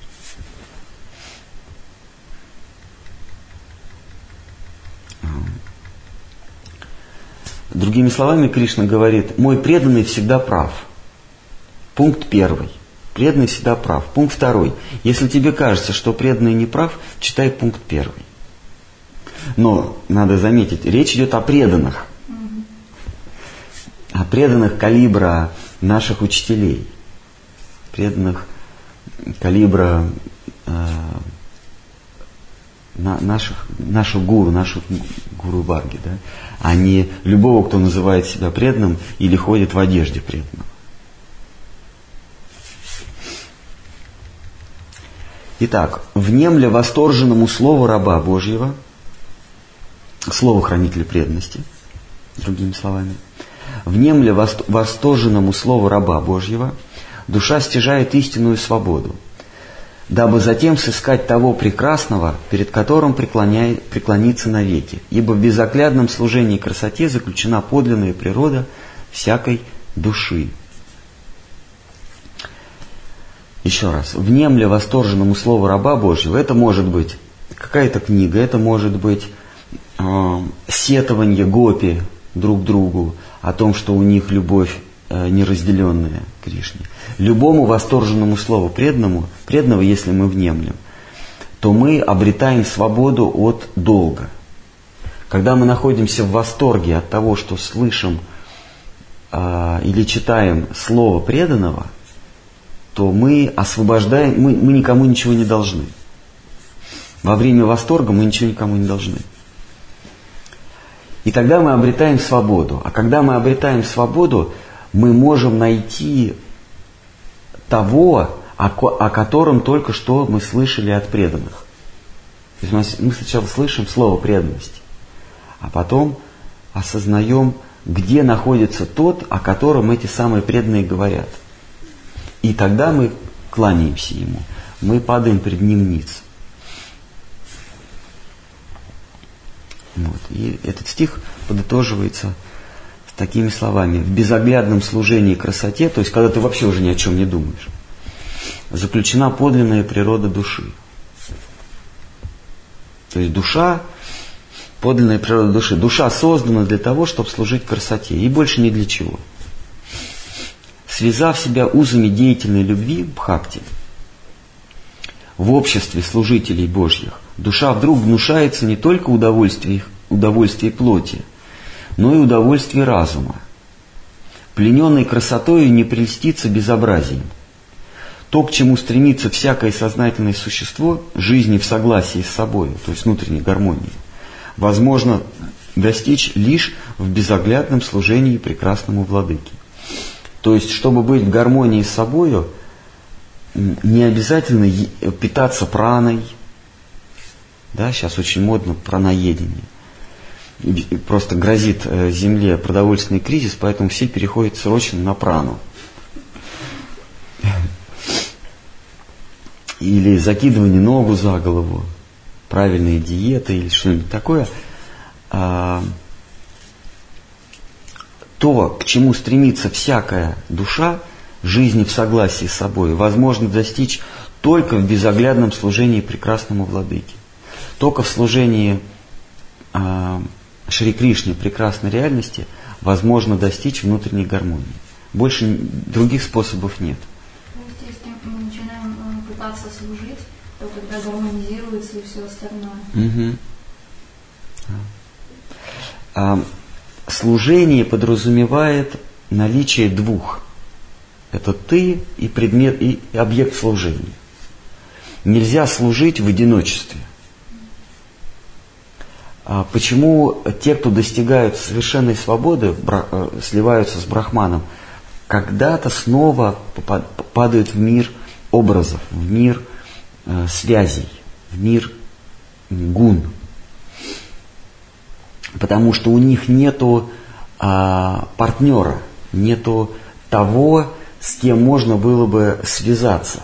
Другими словами, Кришна говорит, мой преданный всегда прав. Пункт 1. Преданный всегда прав. Пункт 2. Если тебе кажется, что преданный не прав, читай пункт 1. Но, надо заметить, речь идет о преданных. О преданных калибра наших учителей. Преданных калибра наших гуру Варги, да? А не любого, кто называет себя преданным или ходит в одежде преданного. Итак, внемля восторженному слову раба Божьего, слову хранителя преданности, другими словами, внемля восторженному слову раба Божьего, душа стяжает истинную свободу, дабы затем сыскать того прекрасного, перед которым преклониться навеки, ибо в безоглядном служении красоте заключена подлинная природа всякой души. Еще раз, внемля восторженному слову раба Божьего, это может быть какая-то книга, это может быть сетование гопи друг другу о том, что у них любовь неразделенная к Кришне. Любому восторженному слову преданного, если мы внемлем, то мы обретаем свободу от долга. Когда мы находимся в восторге от того, что слышим или читаем слово преданного, то мы освобождаем, мы никому ничего не должны. Во время восторга мы ничего никому не должны. И тогда мы обретаем свободу. А когда мы обретаем свободу, мы можем найти того, о котором только что мы слышали от преданных. То есть мы сначала слышим слово преданности, а потом осознаем, где находится тот, о котором эти самые преданные говорят. И тогда мы кланяемся ему, мы падаем перед ним ниц. Вот. И этот стих подытоживается такими словами. В безоглядном служении красоте, то есть когда ты вообще уже ни о чем не думаешь, заключена подлинная природа души. То есть душа, подлинная природа души. Душа создана для того, чтобы служить красоте, и больше ни для чего. Связав себя узами деятельной любви, бхакти, в обществе служителей Божьих, душа вдруг гнушается не только удовольствий плоти, но и удовольствий разума. Плененный красотою не прельстится безобразием. То, к чему стремится всякое сознательное существо, жизни в согласии с собой, то есть внутренней гармонии, возможно достичь лишь в безоглядном служении прекрасному владыке. То есть, чтобы быть в гармонии с собою, не обязательно питаться праной. Да, сейчас очень модно праноедение. Просто грозит Земле продовольственный кризис, поэтому все переходят срочно на прану. Или закидывание ногу за голову, правильные диеты или что-нибудь такое. То, к чему стремится всякая душа, жизни в согласии с собой, возможно достичь только в безоглядном служении прекрасному владыке. Только в служении Шри Кришне, прекрасной реальности, возможно достичь внутренней гармонии. Больше других способов нет. То есть, если мы начинаем пытаться служить, то тогда гармонизируется и все остальное. Угу. Служение подразумевает наличие двух. Это ты и предмет, и объект служения. Нельзя служить в одиночестве. Почему те, кто достигают совершенной свободы, сливаются с брахманом, когда-то снова падают в мир образов, в мир связей, в мир гун? Потому что у них нету партнера, нету того, с кем можно было бы связаться.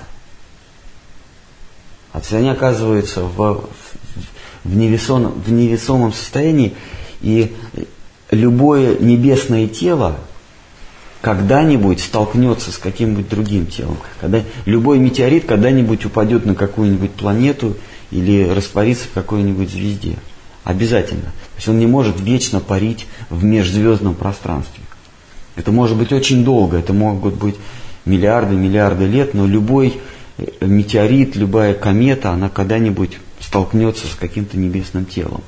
То есть они оказываются в невесомом состоянии, и любое небесное тело когда-нибудь столкнется с каким-нибудь другим телом. Любой метеорит когда-нибудь упадет на какую-нибудь планету или растворится в какой-нибудь звезде. Обязательно. То есть он не может вечно парить в межзвездном пространстве. Это может быть очень долго, это могут быть миллиарды лет, но любой метеорит, любая комета, она когда-нибудь столкнется с каким-то небесным телом.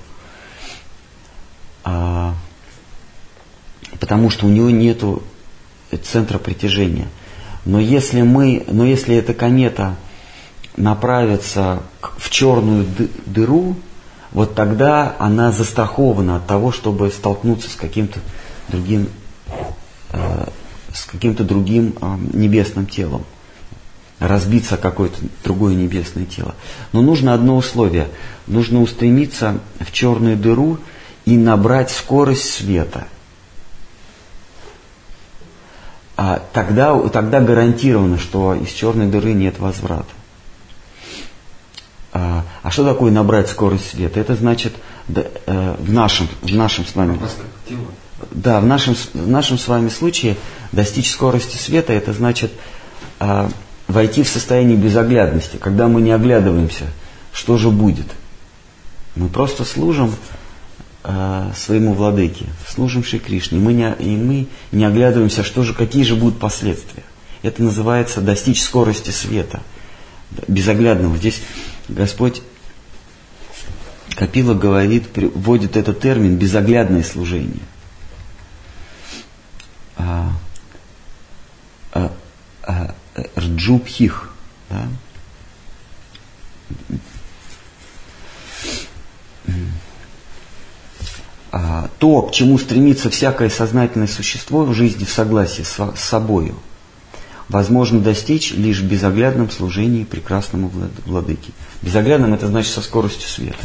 Потому что у него нету центра притяжения. Но если эта комета направится в черную дыру, вот тогда она застрахована от того, чтобы столкнуться с каким-то другим небесным телом, разбиться о какое-то другое небесное тело. Но нужно одно условие. Нужно устремиться в черную дыру и набрать скорость света. Тогда гарантировано, что из черной дыры нет возврата. А что такое набрать скорость света? Это значит в нашем с вами... Да, в нашем с вами случае достичь скорости света, это значит войти в состояние безоглядности, когда мы не оглядываемся, что же будет. Мы просто служим своему владыке, служим Шри Кришне, и мы не оглядываемся, какие же будут последствия. Это называется достичь скорости света, безоглядного. Здесь Господь Капила вводит этот термин «безоглядное служение». Рджубхих. Да? То, к чему стремится всякое сознательное существо в жизни в согласии с собою, возможно достичь лишь в безоглядном служении прекрасному владыке. Безоглядным — это значит со скоростью света.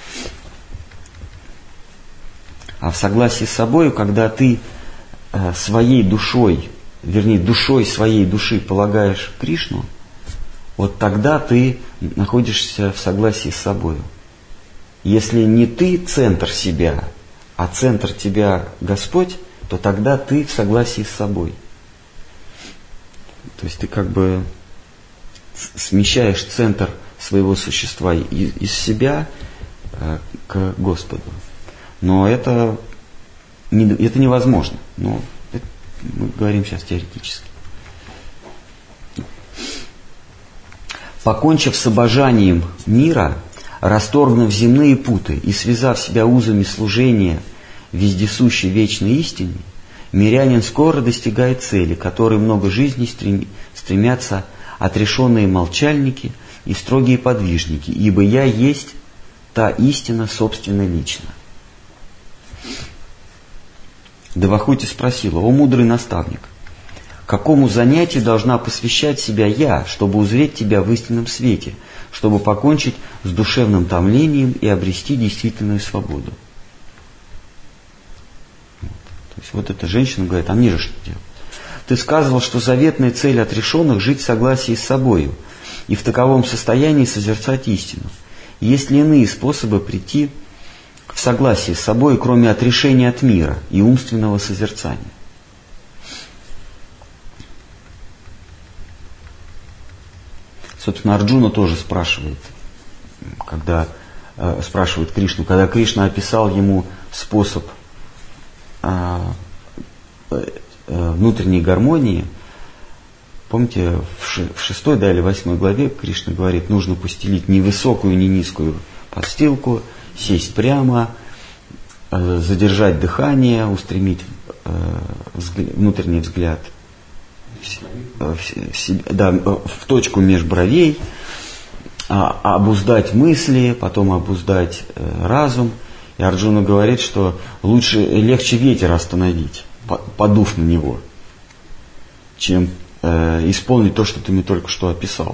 А в согласии с собою, когда ты своей душой, вернее, душой своей души полагаешь Кришну, вот тогда ты находишься в согласии с собою. Если не ты центр себя, а центр тебя Господь, то тогда ты в согласии с собой. То есть ты как бы смещаешь центр своего существа из себя к Господу. Но это невозможно. Но мы говорим сейчас теоретически. Покончив с обожанием мира, Расторгнув земные путы и связав себя узами служения вездесущей вечной истине, мирянин скоро достигает цели, к которой много жизней стремятся отрешенные молчальники и строгие подвижники, ибо я есть та истина собственно лично. Девахути спросила: «О мудрый наставник, какому занятию должна посвящать себя я, чтобы узреть тебя в истинном свете, чтобы покончить с душевным томлением и обрести действительную свободу?» То есть вот эта женщина говорит: «А мне же что делать? Ты сказывал, что заветная цель отрешенных — жить в согласии с собою и в таковом состоянии созерцать истину. Есть ли иные способы прийти в согласие с собой, кроме отрешения от мира и умственного созерцания?» Собственно, Арджуна тоже спрашивает Кришну, когда Кришна описал ему способ внутренней гармонии. Помните, в 6 или 8 главе Кришна говорит: нужно постелить ни высокую, ни низкую подстилку, сесть прямо, задержать дыхание, устремить внутренний взгляд в точку меж бровей, обуздать мысли, потом обуздать разум. И Арджуна говорит, что легче ветер остановить, подув на него, чем исполнить то, что ты мне только что описал.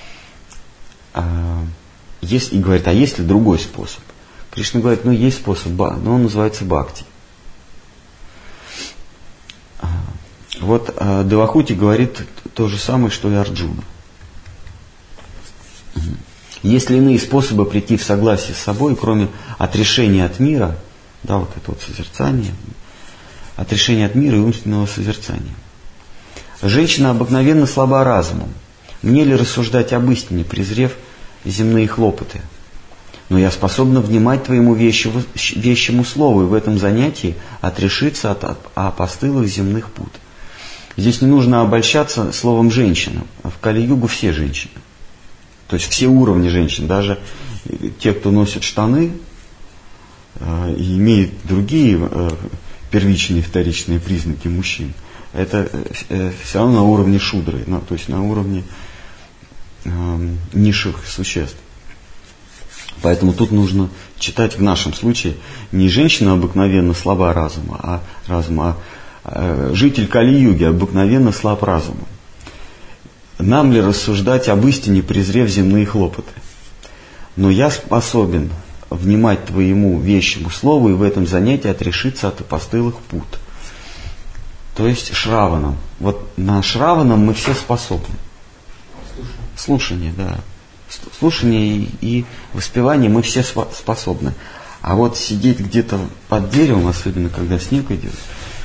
И говорит: а есть ли другой способ? Кришна говорит: есть способ, но он называется бхакти. Вот Девахути говорит то же самое, что и Арджуна. Есть ли иные способы прийти в согласие с собой, кроме отрешения от мира, вот это вот созерцание, отрешения от мира и умственного созерцания? Женщина обыкновенно слаба разумом. Мне ли рассуждать об истине, презрев земные хлопоты? Но я способна внимать твоему вещему слову и в этом занятии отрешиться от опостылых земных пут. Здесь не нужно обольщаться словом «женщина». В Кали-югу все женщины. То есть все уровни женщин, даже те, кто носит штаны и имеет другие первичные и вторичные признаки мужчин, это все равно на уровне шудры, то есть на уровне низших существ. Поэтому тут нужно читать в нашем случае не женщина обыкновенно слаба разума, а житель Кали-юги обыкновенно слаб разумом. Нам ли рассуждать об истине, презрев земные хлопоты? Но я способен внимать твоему вещему слову и в этом занятии отрешиться от опостылых пут. То есть шраванам. Вот на шраванам мы все способны. Слушание, да. Слушание и воспевание мы все способны. А вот сидеть где-то под деревом, особенно когда снег идет,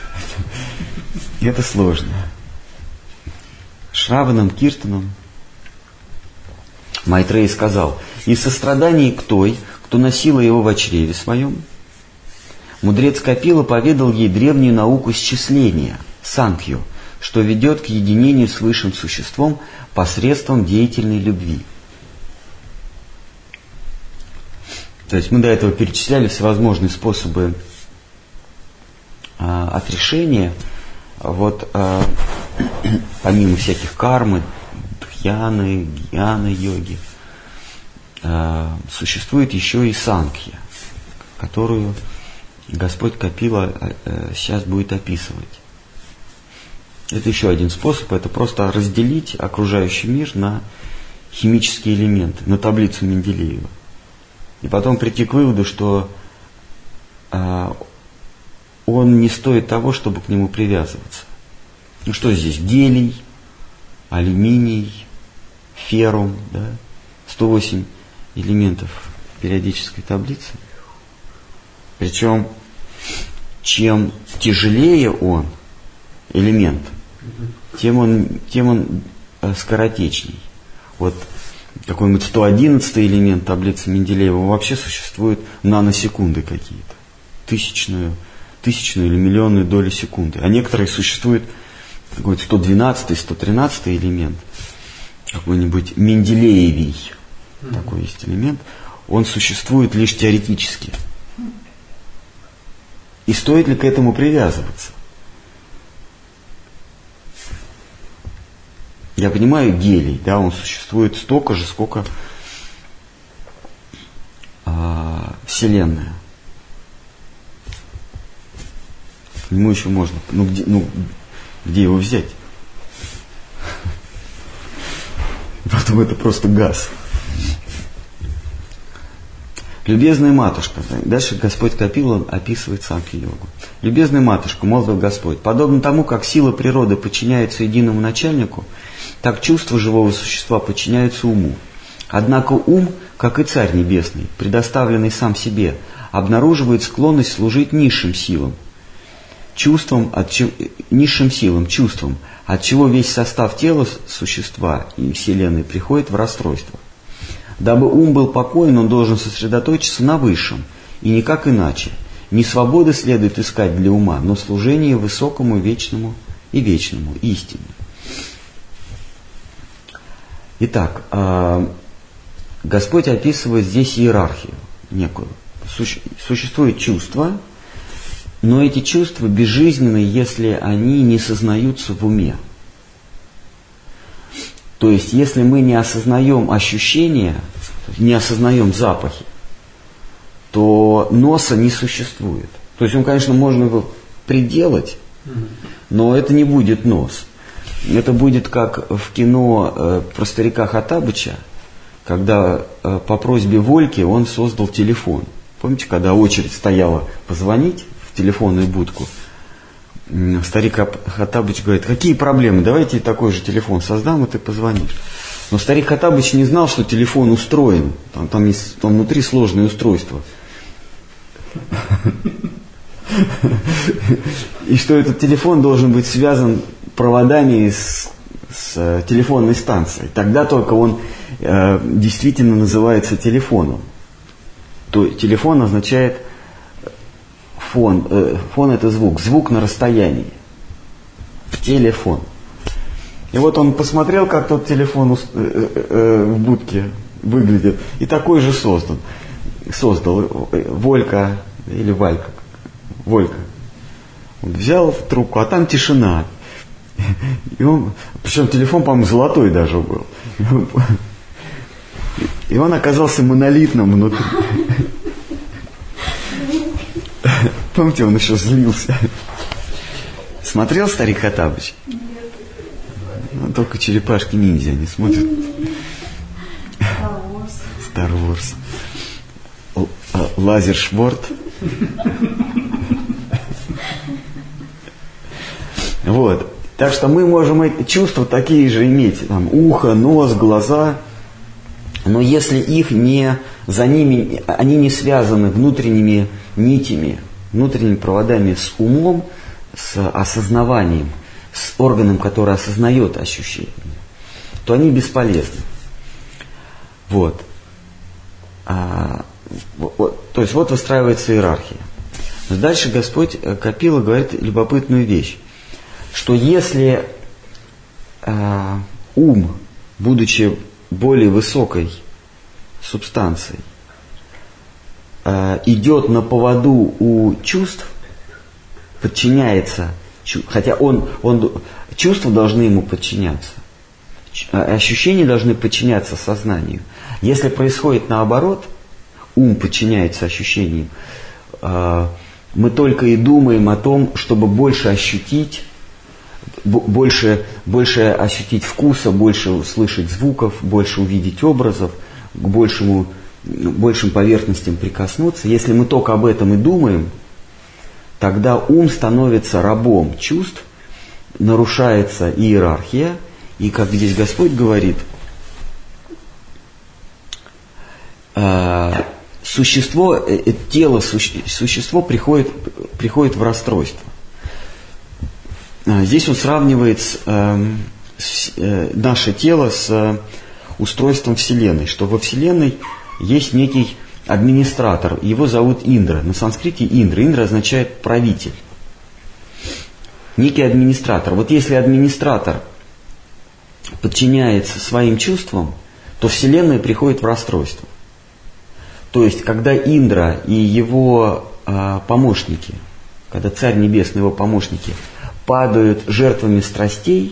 это сложно. Шраванам, киртанам. Майтрея сказал: из сострадания к той, кто носила его в чреве своем, мудрец Капила поведал ей древнюю науку счисления, санкью, что ведет к единению с высшим существом посредством деятельной любви. То есть мы до этого перечисляли всевозможные способы отрешения. Вот помимо всяких кармы, дхьяны, гьяны, йоги, существует еще и санкья, которую Господь Капила сейчас будет описывать. Это еще один способ, это просто разделить окружающий мир на химические элементы, на таблицу Менделеева. И потом прийти к выводу, что он не стоит того, чтобы к нему привязываться. Ну что здесь? Гелий, алюминий, феррум, 108 элементов периодической таблицы. Причем, чем тяжелее он, элемент, тем он скоротечней. Вот какой-нибудь 111 элемент таблицы Менделеева вообще существует наносекунды какие-то. Тысячную или миллионную долю секунды. А некоторые существуют какой-то 112, 113 элемент, какой-нибудь Менделеевий, такой есть элемент. он существует лишь теоретически. И стоит ли к этому привязываться? Я понимаю, гелий, да, он существует столько же, сколько Вселенная. К нему еще можно. Где его взять? Потом это просто газ. Любезная матушка. Дальше Господь Капила описывает Санкхья-йогу. Любезная матушка, молвил Господь, подобно тому, как сила природы подчиняется единому начальнику, так чувства живого существа подчиняются уму. Однако ум, как и Царь Небесный, предоставленный сам себе, обнаруживает склонность служить низшим силам, чувствам, от чего весь состав тела существа и Вселенной приходит в расстройство. Дабы ум был покоен, он должен сосредоточиться на высшем, и никак иначе. Не свободы следует искать для ума, но служение высокому, вечному и вечному, истине. Итак, Господь описывает здесь иерархию некую. Существует чувство, но эти чувства безжизненны, если они не сознаются в уме. То есть, если мы не осознаем ощущения, не осознаем запахи, то носа не существует. То есть, конечно, можно его приделать, но это не будет нос. Это будет как в кино про старика Хоттабыча, когда по просьбе Вольки он создал телефон. Помните, когда очередь стояла позвонить в телефонную будку? Старик Хоттабыч говорит, какие проблемы, давайте такой же телефон создам, и ты позвонишь. Но старик Хоттабыч не знал, что телефон устроен. Там внутри сложное устройство. И что этот телефон должен быть связан проводами с телефонной станцией. Тогда только он действительно называется телефоном. То телефон означает фон. Фон — это звук. Звук на расстоянии. Телефон. И вот он посмотрел, как тот телефон в будке выглядит, и такой же создал. Волька или Валька. Волька. Он взял трубку, а там тишина. И он, причем телефон, по-моему, золотой даже был. И он оказался монолитным внутри. Помните, он еще злился. Смотрел старик Хоттабыч? Нет. Ну, только черепашки-ниндзя не смотрят. Star Wars. Лазершворд. Вот. Так что мы можем эти чувства такие же иметь. Там, ухо, нос, глаза. Но если их за ними, они не связаны внутренними нитями, внутренними проводами с умом, с осознаванием, с органом, который осознает ощущения, то они бесполезны. Вот. То есть вот выстраивается иерархия. Но дальше Господь Капила говорит любопытную вещь, что если ум, будучи более высокой субстанцией, идет на поводу у чувств, подчиняется, хотя чувства должны ему подчиняться, ощущения должны подчиняться сознанию. Если происходит наоборот, ум подчиняется ощущениям, мы только и думаем о том, чтобы больше ощутить, больше ощутить вкуса, больше услышать звуков, больше увидеть образов, к большим поверхностям прикоснуться. Если мы только об этом и думаем, тогда ум становится рабом чувств, нарушается иерархия, и, как здесь Господь говорит, существо приходит в расстройство. Здесь он сравнивает наше тело с устройством Вселенной, что во Вселенной есть некий администратор, его зовут Индра. На санскрите Индра. Индра означает правитель. Некий администратор. Вот если администратор подчиняется своим чувствам, то Вселенная приходит в расстройство. То есть, когда Индра и его помощники, когда Царь Небесный и его помощники падают жертвами страстей,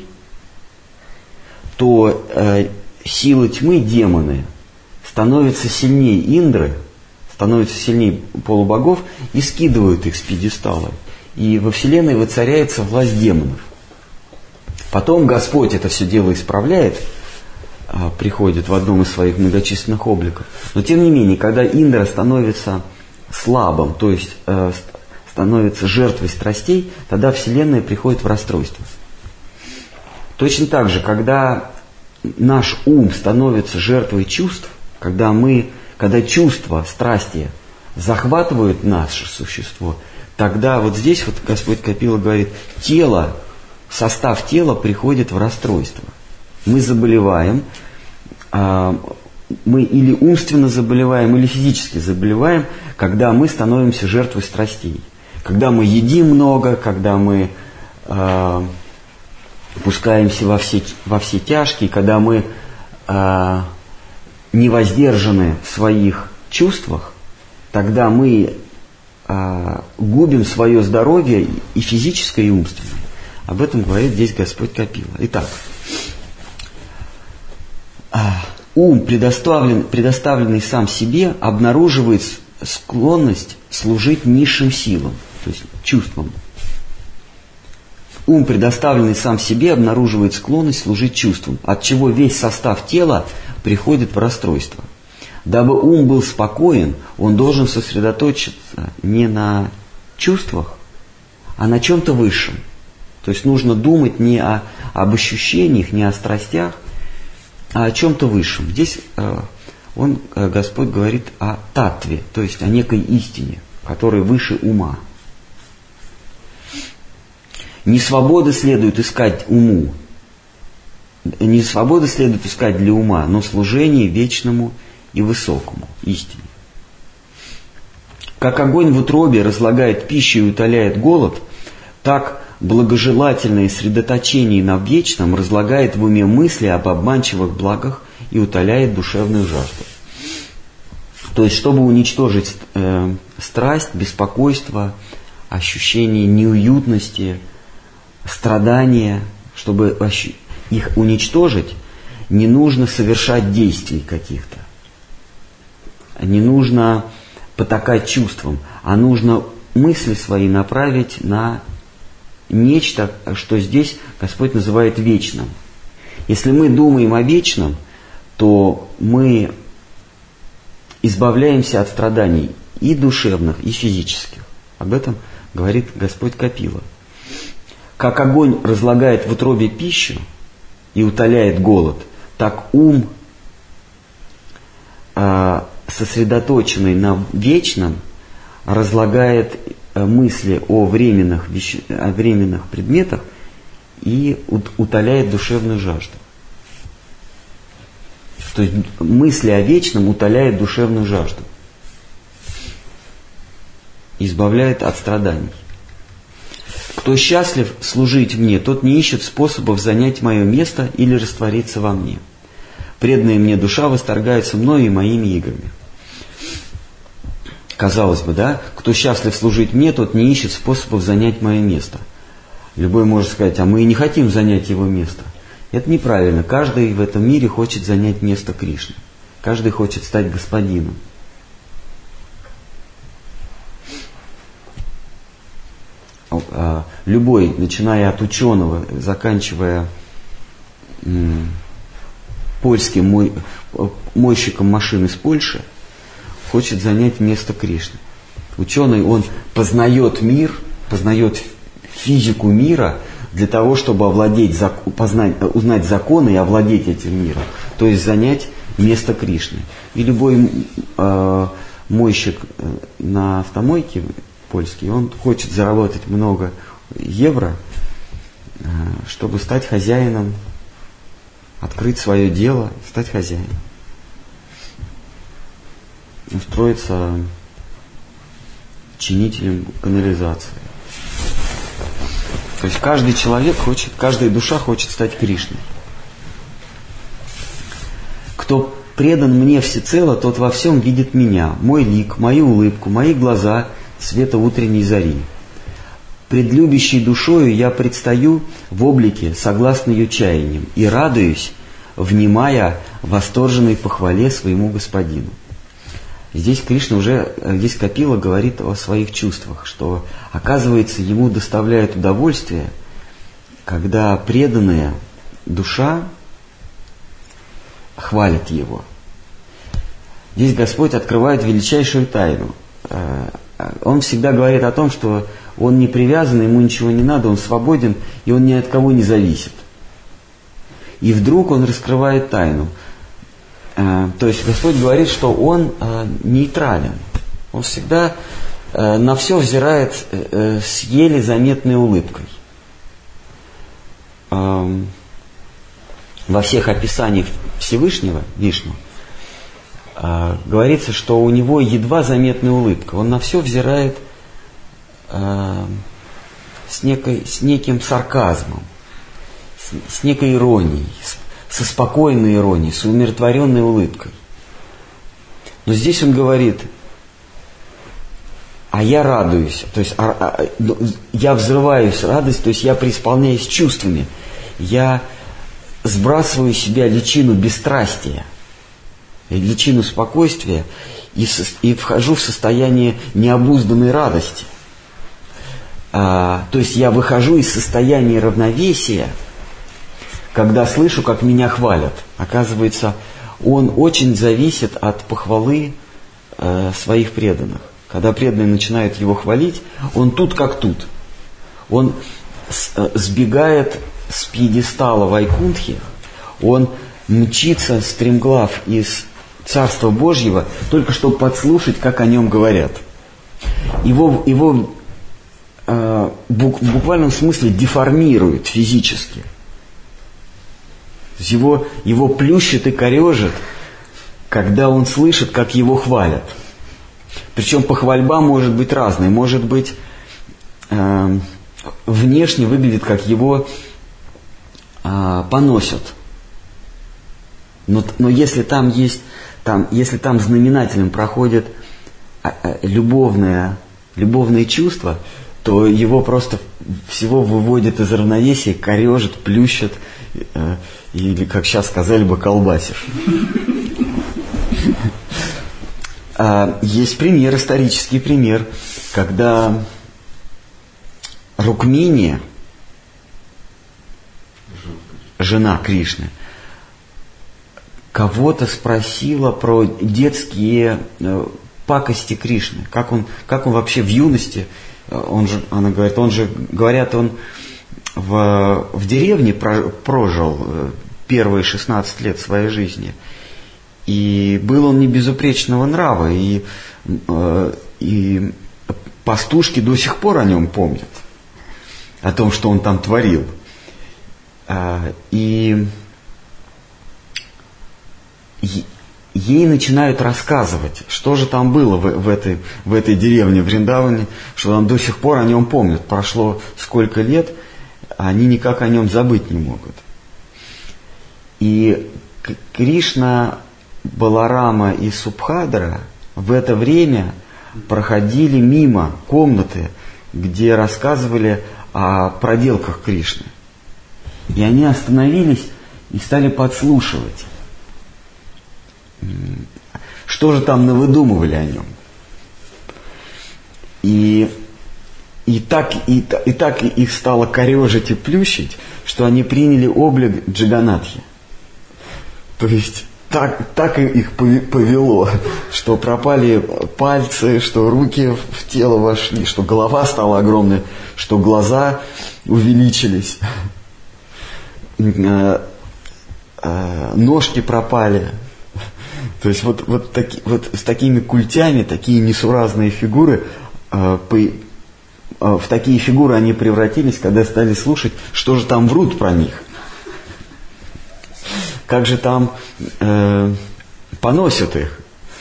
то силы тьмы, демоны, становятся сильнее Индры, становятся сильнее полубогов и скидывают их с пьедестала. И во Вселенной воцаряется власть демонов. Потом Господь это все дело исправляет, приходит в одном из своих многочисленных обликов. Но тем не менее, когда Индра становится слабым, то есть становится жертвой страстей, тогда Вселенная приходит в расстройство. Точно так же, когда наш ум становится жертвой чувств, когда чувства, страсти захватывают наше существо, тогда вот здесь вот Господь Капила говорит, состав тела приходит в расстройство. Мы заболеваем, мы или умственно заболеваем, или физически заболеваем, когда мы становимся жертвой страстей. Когда мы едим много, когда мы пускаемся во все тяжкие, когда мы не воздержаны в своих чувствах, тогда мы губим свое здоровье и физическое, и умственное. Об этом говорит здесь Господь Капила. Итак, ум, предоставленный сам себе, обнаруживает склонность служить низшим силам, то есть чувствам. Ум, предоставленный сам себе, обнаруживает склонность служить чувствам, от чего весь состав тела приходит в расстройство. Дабы ум был спокоен, он должен сосредоточиться не на чувствах, а на чем-то высшем. То есть нужно думать не об ощущениях, не о страстях, а о чем-то высшем. Здесь Господь говорит о таттве, то есть о некой истине, которая выше ума. Не свободы следует искать уму, не свободы следует искать для ума, но служение вечному и высокому, истине. Как огонь в утробе разлагает пищу и утоляет голод, так благожелательное сосредоточение на вечном разлагает в уме мысли об обманчивых благах и утоляет душевную жажду. То есть, чтобы уничтожить страсть, беспокойство, ощущение неуютности, страдания, чтобы их уничтожить, не нужно совершать действий каких-то. Не нужно потакать чувствам, а нужно мысли свои направить на нечто, что здесь Господь называет вечным. Если мы думаем о вечном, то мы избавляемся от страданий и душевных, и физических. Об этом говорит Господь Капила. Как огонь разлагает в утробе пищу и утоляет голод, так ум, сосредоточенный на вечном, разлагает мысли о временных предметах и утоляет душевную жажду. То есть мысли о вечном утоляют душевную жажду, избавляет от страданий. Кто счастлив служить мне, тот не ищет способов занять мое место или раствориться во мне. Преданная мне душа восторгается мною и моими играми. Казалось бы, да, кто счастлив служить мне, тот не ищет способов занять мое место. Любой может сказать, а мы и не хотим занять его место. Это неправильно. Каждый в этом мире хочет занять место Кришны. Каждый хочет стать господином. Любой, начиная от ученого, заканчивая польским мойщиком машин из Польши, хочет занять место Кришны. Ученый, он познает мир, познает физику мира для того, чтобы узнать законы и овладеть этим миром. То есть занять место Кришны. И любой мойщик на автомойке польский, он хочет заработать много евро, чтобы стать хозяином, открыть свое дело, стать хозяином. Устроиться чинителем канализации. То есть каждый человек хочет, каждая душа хочет стать Кришной. Кто предан мне всецело, тот во всем видит меня, мой лик, мою улыбку, мои глаза цвета утренней зари. Пред любящей душою я предстаю в облике, согласно ее чаяниям, и радуюсь, внимая восторженной похвале своему господину. Здесь Кришна здесь Капила говорит о своих чувствах, что, оказывается, ему доставляет удовольствие, когда преданная душа хвалит его. Здесь Господь открывает величайшую тайну. Он всегда говорит о том, что он не привязан, ему ничего не надо, он свободен, и он ни от кого не зависит. И вдруг он раскрывает тайну. То есть Господь говорит, что он нейтрален. Он всегда на все взирает с еле заметной улыбкой. Во всех описаниях Всевышнего, Вишну, говорится, что у него едва заметная улыбка. Он на все взирает с неким сарказмом, с некой иронией, со спокойной иронией, с умиротворенной улыбкой. Но здесь он говорит: а я радуюсь, то есть я взрываюсь радость, то есть я преисполняюсь чувствами, я сбрасываю с себя личину бесстрастия, личину спокойствия и вхожу в состояние необузданной радости. То есть я выхожу из состояния равновесия, когда слышу, как меня хвалят. Оказывается, он очень зависит от похвалы своих преданных. Когда преданные начинают его хвалить, он тут как тут. Он сбегает с пьедестала Вайкунтхи, он мчится стремглав из Царства Божьего, только чтобы подслушать, как о нем говорят. Его в буквальном смысле деформирует физически. Его плющит и корежит, когда он слышит, как его хвалят. Причем похвальба может быть разной. Может быть, внешне выглядит, как его поносят. Но если там знаменателем проходит любовные чувства, то его просто всего выводит из равновесия, корежит, плющит, или, как сейчас сказали бы, колбасишь. Есть пример, исторический пример, когда Рукмини, жена Кришны, кого-то спросила про детские пакости Кришны, как он вообще в юности, она говорит, он в деревне прожил первые 16 лет своей жизни. И был он не безупречного нрава, и пастушки до сих пор о нем помнят, о том, что он там творил. И ей начинают рассказывать, что же там было в этой деревне Вриндаване, что там до сих пор о нем помнят. Прошло сколько лет, а они никак о нем забыть не могут. И Кришна, Баларама и Субхадра в это время проходили мимо комнаты, где рассказывали о проделках Кришны. И они остановились и стали подслушивать. Что же там навыдумывали о нем? И так их стало корежить и плющить, что они приняли облик Джаганатхи. То есть так их повело, что пропали пальцы, что руки в тело вошли, что голова стала огромной, что глаза увеличились, ножки пропали. То есть вот с такими культями, такие несуразные фигуры, в такие фигуры они превратились, когда стали слушать, что же там врут про них. Как же там поносят их,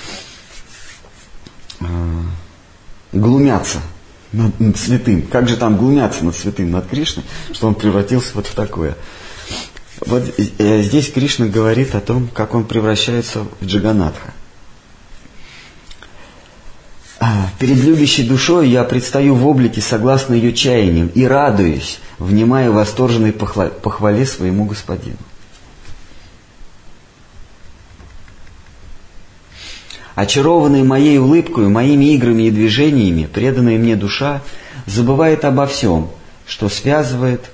глумятся над святым. Как же там глумятся над святым, над Кришной, что он превратился вот в такое. Вот здесь Кришна говорит о том, как он превращается в Джаганатха. «Перед любящей душой я предстаю в облике согласно ее чаяниям и радуюсь, внимая восторженной похвале своему господину». Очарованная моей улыбкой, моими играми и движениями, преданная мне душа забывает обо всем, что связывает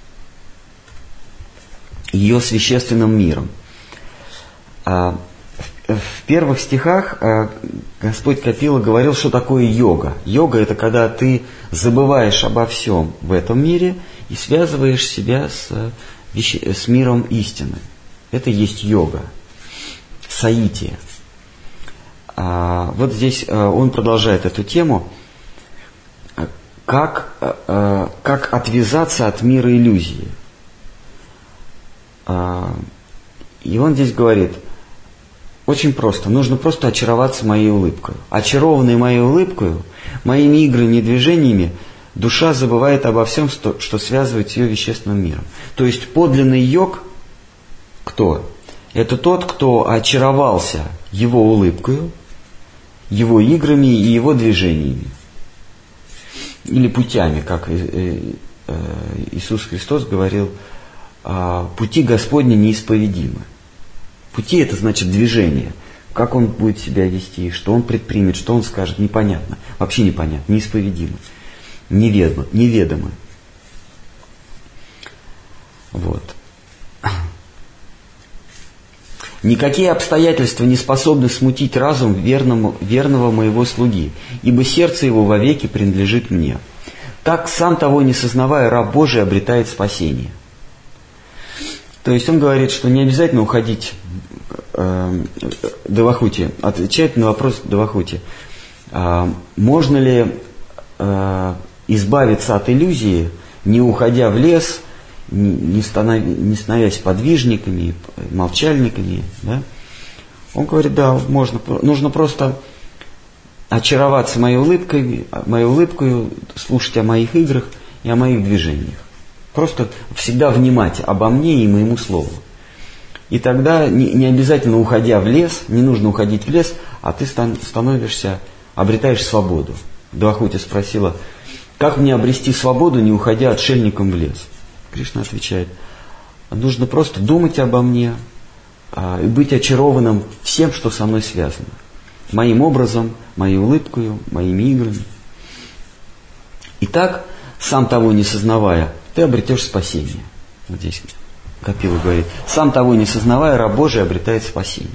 ее с вещественным миром. В первых стихах Господь Капила говорил, что такое йога. Йога – это когда ты забываешь обо всем в этом мире и связываешь себя с миром истины. Это и есть йога, саития. Вот здесь он продолжает эту тему, как отвязаться от мира иллюзии. И он здесь говорит, очень просто, нужно просто очароваться моей улыбкой. Очарованной моей улыбкой, моими играми и движениями, душа забывает обо всем, что связывает с ее вещественным миром. То есть подлинный йог кто? Это тот, кто очаровался его улыбкой, его играми и его движениями. Или путями, как Иисус Христос говорил, пути Господни неисповедимы. Пути – это значит движение. Как он будет себя вести, что он предпримет, что он скажет, непонятно. Вообще непонятно, неисповедимо, неведомо. Вот. Никакие обстоятельства не способны смутить разум верного моего слуги, ибо сердце его вовеки принадлежит мне. Так, сам того не сознавая, раб Божий обретает спасение. То есть он говорит, что не обязательно уходить Девахути. Отвечает на вопрос Девахути. Можно ли избавиться от иллюзии, не уходя в лес, не становясь подвижниками, молчальниками? Да? Он говорит, да, можно. Нужно просто очароваться моей улыбкой, слушать о моих играх и о моих движениях. Просто всегда внимать обо мне и моему слову. И тогда, не обязательно уходя в лес, не нужно уходить в лес, а ты обретаешь свободу. Девахути спросила, как мне обрести свободу, не уходя отшельником в лес? Кришна отвечает, нужно просто думать обо мне и быть очарованным всем, что со мной связано. Моим образом, моей улыбкой, моими играми. И так, сам того не сознавая, ты обретешь спасение. Вот здесь Капила говорит, сам того не сознавая, раб Божий обретает спасение.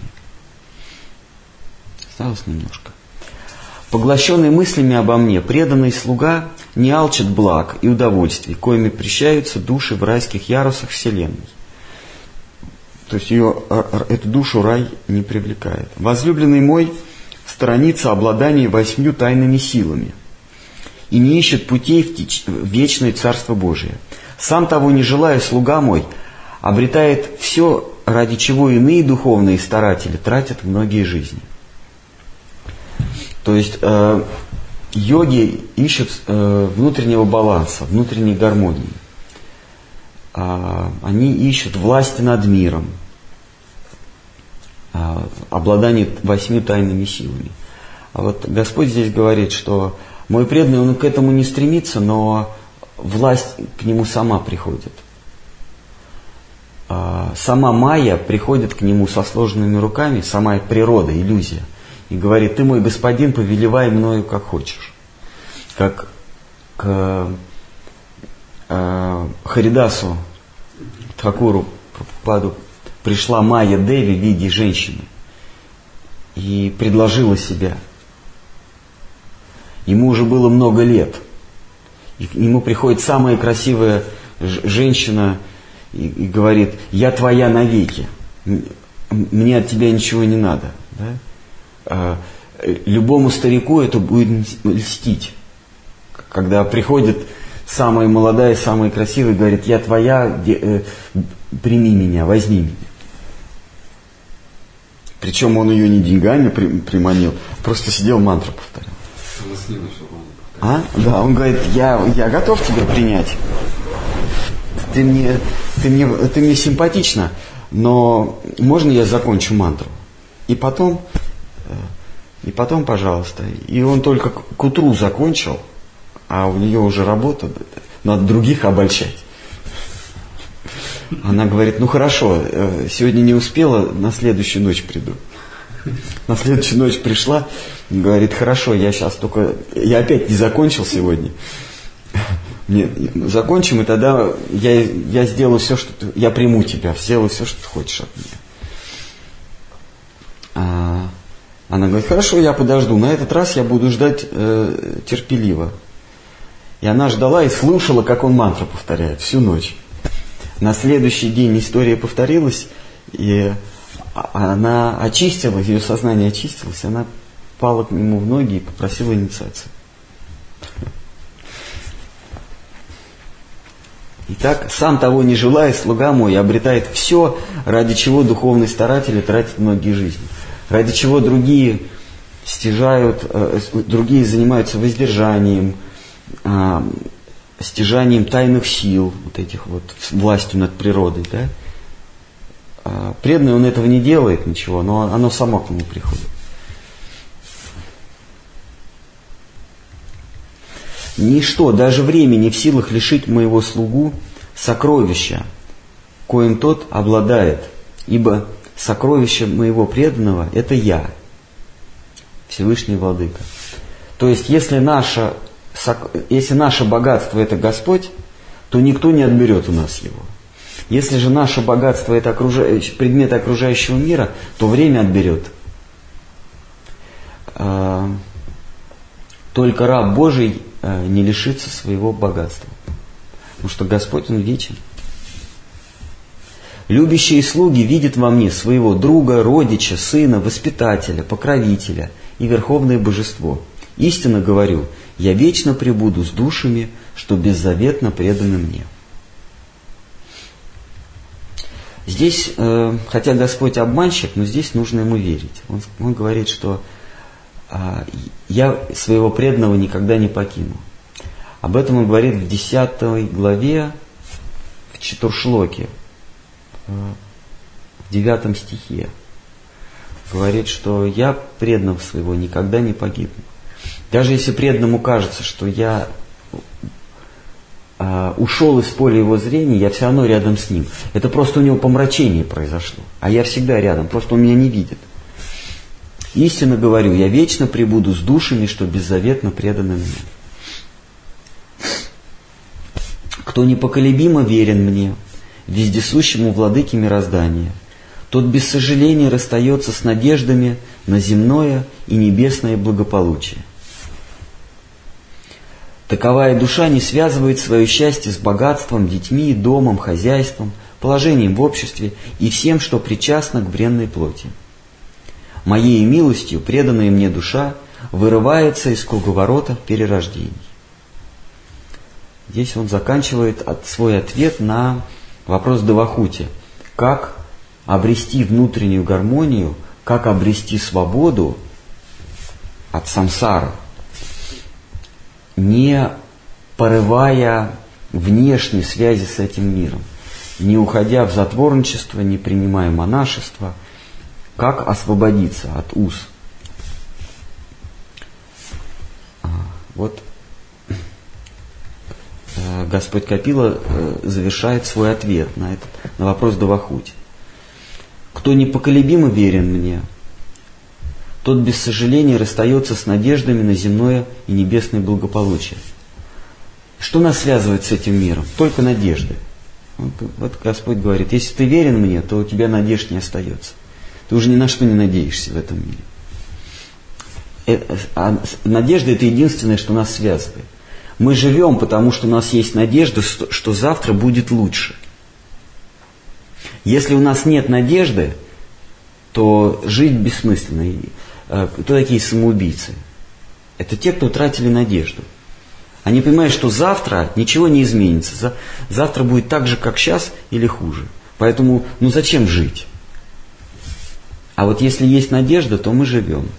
Осталось немножко. Поглощенный мыслями обо мне, преданный слуга не алчит благ и удовольствий, коими прельщаются души в райских ярусах вселенной. То есть эту душу рай не привлекает. Возлюбленный мой сторонится обладания 8 тайными силами и не ищет путей в вечное Царство Божие. Сам того не желая, слуга мой обретает все, ради чего иные духовные старатели тратят многие жизни. То есть йоги ищут внутреннего баланса, внутренней гармонии. Они ищут власти над миром, обладание 8 тайными силами. А вот Господь здесь говорит, что мой преданный, он к этому не стремится, но власть к нему сама приходит. Сама майя приходит к нему со сложенными руками, сама природа, иллюзия, и говорит, ты мой господин, повелевай мною как хочешь. Как к Харидасу Тхакуру Прабхупаду пришла Майя Деви в виде женщины и предложила себя. Ему уже было много лет. И к нему приходит самая красивая женщина и говорит, я твоя навеки, мне от тебя ничего не надо. Да? Любому старику это будет льстить. Когда приходит самая молодая, самая красивая, говорит, я твоя, прими меня, возьми меня. Причем он ее не деньгами приманил, просто сидел, мантру повторял. Да, он говорит, я готов тебя принять. Ты мне ты мне симпатична, но можно я закончу мантру? И потом, пожалуйста. И он только к утру закончил, а у нее уже работа, надо других обольщать. Она говорит, ну хорошо, сегодня не успела, на следующую ночь приду. На следующую ночь пришла, говорит, хорошо, я опять не закончил сегодня. Закончим, и тогда я сделаю все, я приму тебя, сделаю все, что ты хочешь от меня. Она говорит, хорошо, я подожду, на этот раз я буду ждать терпеливо. И она ждала и слушала, как он мантру повторяет всю ночь. На следующий день история повторилась, и она очистилась, ее сознание очистилось, она пала к нему в ноги и попросила инициацию. Итак, сам того не желая, слуга мой обретает все, ради чего духовный старатель тратит многие жизни. Ради чего другие стяжают, другие занимаются воздержанием, стяжанием тайных сил, вот этих вот, властью над природой, да? Преданный он этого не делает ничего, но оно само к нему приходит. Ничто, даже время не в силах лишить моего слугу сокровища, коим тот обладает, ибо сокровище моего преданного – это я, Всевышний Владыка. То есть, если наше богатство – это Господь, то никто не отберет у нас его. Если же наше богатство – это предмет окружающего мира, то время отберет. Только раб Божий не лишится своего богатства. Потому что Господь, Он вечен. Любящие слуги видят во мне своего друга, родича, сына, воспитателя, покровителя и верховное божество. Истинно говорю, я вечно пребуду с душами, что беззаветно преданы мне. Здесь, хотя Господь обманщик, но здесь нужно Ему верить. Он говорит, что я своего преданного никогда не покину. Об этом Он говорит в 10 главе, в Четуршлоке, в 9 стихе. Говорит, что я преданного своего никогда не погибну. Даже если преданному кажется, что я ушел из поля его зрения, я все равно рядом с ним. Это просто у него помрачение произошло. А я всегда рядом, просто он меня не видит. Истинно говорю, я вечно пребуду с душами, что беззаветно преданы мне. Кто непоколебимо верен мне, вездесущему владыке мироздания, тот без сожаления расстается с надеждами на земное и небесное благополучие. Таковая душа не связывает свое счастье с богатством, детьми, домом, хозяйством, положением в обществе и всем, что причастно к бренной плоти. Моей милостью преданная мне душа вырывается из круговорота перерождений. Здесь он заканчивает свой ответ на вопрос Девахути. Как обрести внутреннюю гармонию, как обрести свободу от самсары, не порывая внешней связи с этим миром, не уходя в затворничество, не принимая монашество, как освободиться от уз. Вот Господь Капила завершает свой ответ на вопрос Девахути. Кто непоколебимо верен мне, тот без сожаления расстается с надеждами на земное и небесное благополучие. Что нас связывает с этим миром? Только надежды. Вот Господь говорит, если ты верен мне, то у тебя надежд не остается. Ты уже ни на что не надеешься в этом мире. Надежда – это единственное, что нас связывает. Мы живем, потому что у нас есть надежда, что завтра будет лучше. Если у нас нет надежды, то жить бессмысленно. Кто такие самоубийцы? Это те, кто утратили надежду. Они понимают, что завтра ничего не изменится. Завтра будет так же, как сейчас, или хуже. Поэтому, зачем жить? А вот если есть надежда, то мы живем.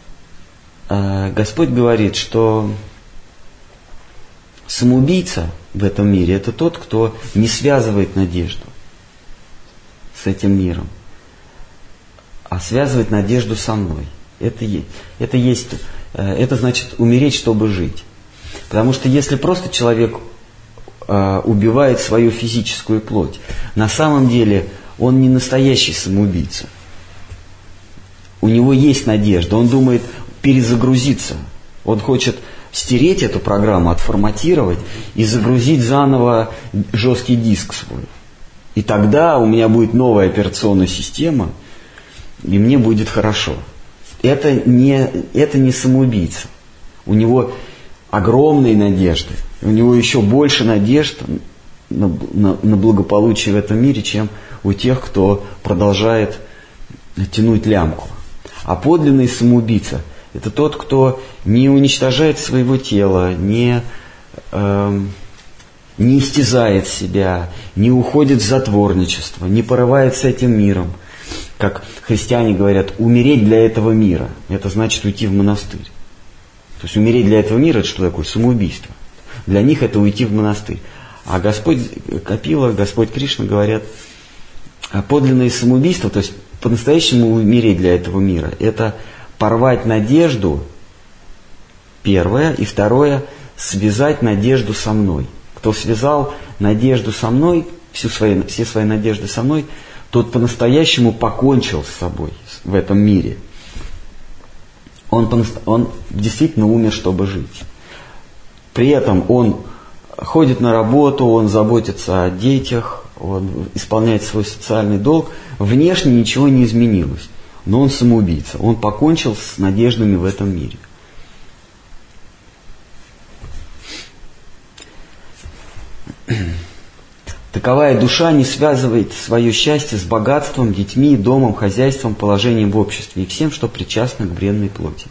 Господь говорит, что самоубийца в этом мире, это тот, кто не связывает надежду с этим миром, а связывает надежду со мной. Это значит умереть, чтобы жить. Потому что если просто человек убивает свою физическую плоть, на самом деле он не настоящий самоубийца. У него есть надежда, он думает перезагрузиться. Он хочет стереть эту программу, отформатировать и загрузить заново жесткий диск свой. И тогда у меня будет новая операционная система, и мне будет хорошо. Это не самоубийца. У него огромные надежды. У него еще больше надежд на благополучие в этом мире, чем у тех, кто продолжает тянуть лямку. А подлинный самоубийца – это тот, кто не уничтожает своего тела, не истязает себя, не уходит в затворничество, не порывается этим миром. Как христиане говорят, умереть для этого мира – это значит уйти в монастырь. То есть умереть для этого мира – это что такое? Самоубийство. Для них это уйти в монастырь. А Господь Капила, Господь Кришна говорят, подлинное самоубийство, то есть по-настоящему умереть для этого мира – это порвать надежду, первое, и второе – связать надежду со мной. Кто связал надежду со мной, все свои надежды со мной, тот по-настоящему покончил с собой в этом мире. Он действительно умер, чтобы жить. При этом он ходит на работу, он заботится о детях, он исполняет свой социальный долг. Внешне ничего не изменилось, но он самоубийца. Он покончил с надеждами в этом мире. Таковая душа не связывает свое счастье с богатством, детьми, домом, хозяйством, положением в обществе и всем, что причастно к бренной плоти.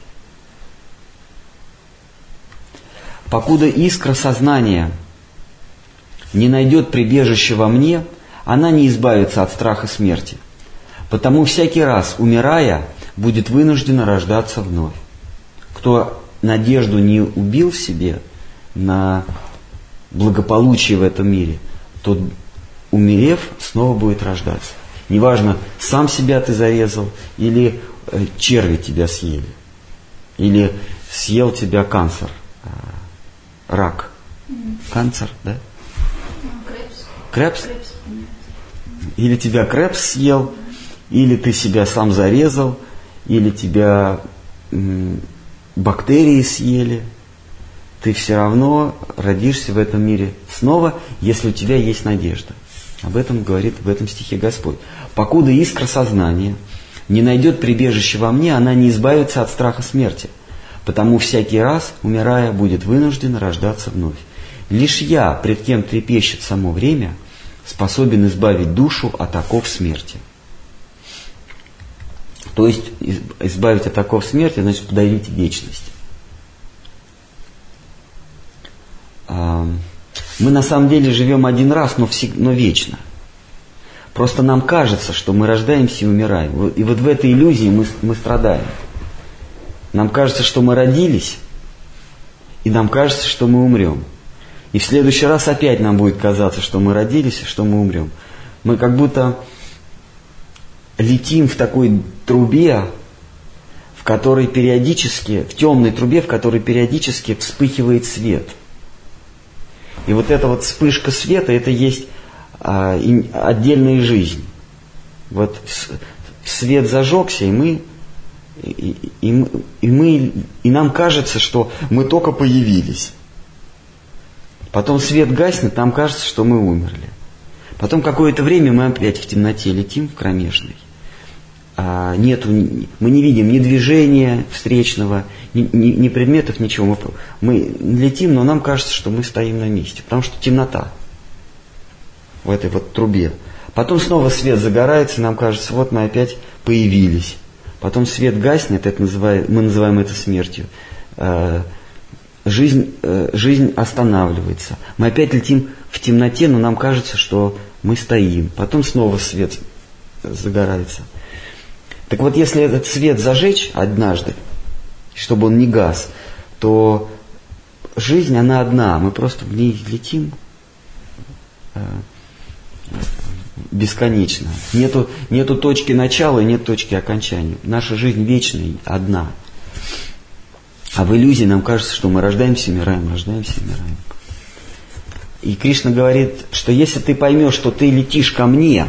Покуда искра сознания не найдет прибежище во мне, она не избавится от страха смерти. Потому всякий раз, умирая, будет вынуждена рождаться вновь. Кто надежду не убил в себе на благополучие в этом мире, тот, умерев, снова будет рождаться. Неважно, сам себя ты зарезал, или черви тебя съели, или съел тебя канцер, рак. Канцер, да? Крепс? Или тебя крепс съел, или ты себя сам зарезал, или тебя бактерии съели. Ты все равно родишься в этом мире снова, если у тебя есть надежда. Об этом говорит в этом стихе Господь. Покуда искра сознания не найдет прибежище во мне, она не избавится от страха смерти. Потому всякий раз, умирая, будет вынуждена рождаться вновь. Лишь я, пред кем трепещет само время, способен избавить душу от оков смерти. То есть избавить от оков смерти, значит подарить вечность. Мы на самом деле живем один раз, но вечно. Просто нам кажется, что мы рождаемся и умираем. И вот в этой иллюзии мы страдаем. Нам кажется, что мы родились, и нам кажется, что мы умрем. И в следующий раз опять нам будет казаться, что мы родились и что мы умрем. Мы как будто летим в такой трубе, в которой периодически, в темной трубе, в которой периодически вспыхивает свет. И вот эта вот вспышка света, это есть отдельная жизнь. Вот свет зажегся, и нам кажется, что мы только появились. Потом свет гаснет, нам кажется, что мы умерли. Потом какое-то время мы опять в темноте летим, в кромешной. Мы не видим ни движения встречного, ни предметов, ничего. Мы летим, но нам кажется, что мы стоим на месте, потому что темнота в этой вот трубе. Потом снова свет загорается, и нам кажется, вот мы опять появились. Потом свет гаснет, мы называем это смертью. Жизнь останавливается. Мы опять летим в темноте, но нам кажется, что мы стоим. Потом снова свет загорается. Так вот, если этот свет зажечь однажды, чтобы он не гас, то жизнь, она одна. Мы просто в ней летим бесконечна. Нету точки начала и нет точки окончания. Наша жизнь вечная, одна. А в иллюзии нам кажется, что мы рождаемся и умираем, рождаемся и умираем. И Кришна говорит, что если ты поймешь, что ты летишь ко мне,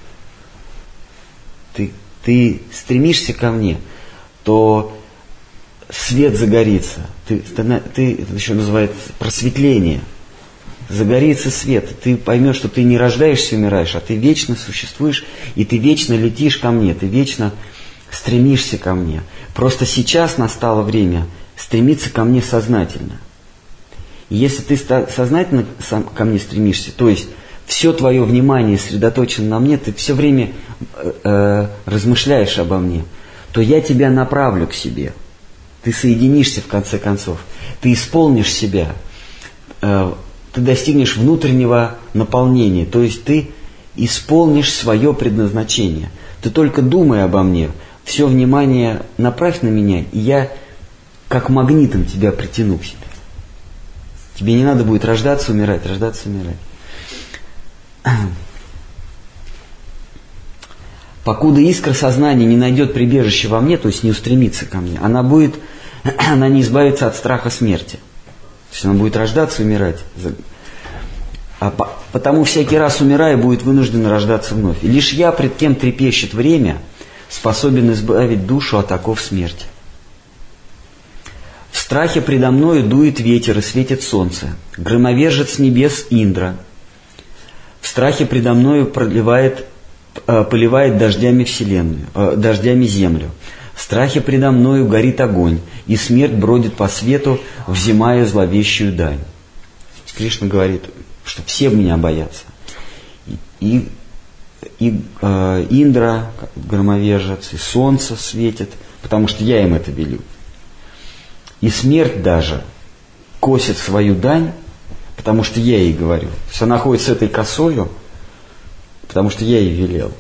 ты стремишься ко мне, то свет загорится. Это еще называется просветление. Загорится свет. Ты поймешь, что ты не рождаешься и умираешь, а ты вечно существуешь, и ты вечно летишь ко мне, ты вечно стремишься ко мне. Просто сейчас настало время стремиться ко мне сознательно. И если ты сознательно ко мне стремишься, то есть все твое внимание сосредоточено на мне, ты все время размышляешь обо мне, то я тебя направлю к себе. Ты соединишься в конце концов. Ты исполнишь себя. Ты достигнешь внутреннего наполнения. То есть ты исполнишь свое предназначение. Ты только думай обо мне. Все внимание направь на меня, и я как магнитом тебя притяну к себе. Тебе не надо будет рождаться, умирать, рождаться, умирать. Покуда искра сознания не найдет прибежище во мне, то есть не устремится ко мне, она не избавится от страха смерти. То есть она будет рождаться и умирать. Потому всякий раз умирая, будет вынужден рождаться вновь. И лишь я, пред кем трепещет время, способен избавить душу от оков смерти. В страхе предо мною дует ветер и светит солнце, громовержец небес Индра. В страхе предо мною поливает дождями вселенную, дождями землю. В страхе предо мною горит огонь, и смерть бродит по свету, взимая зловещую дань. Кришна говорит, что все меня боятся. И Индра, громовержец, и солнце светит, потому что я им это велю. И смерть даже косит свою дань, потому что я ей говорю. То есть она ходит с этой косою, потому что я ей велел.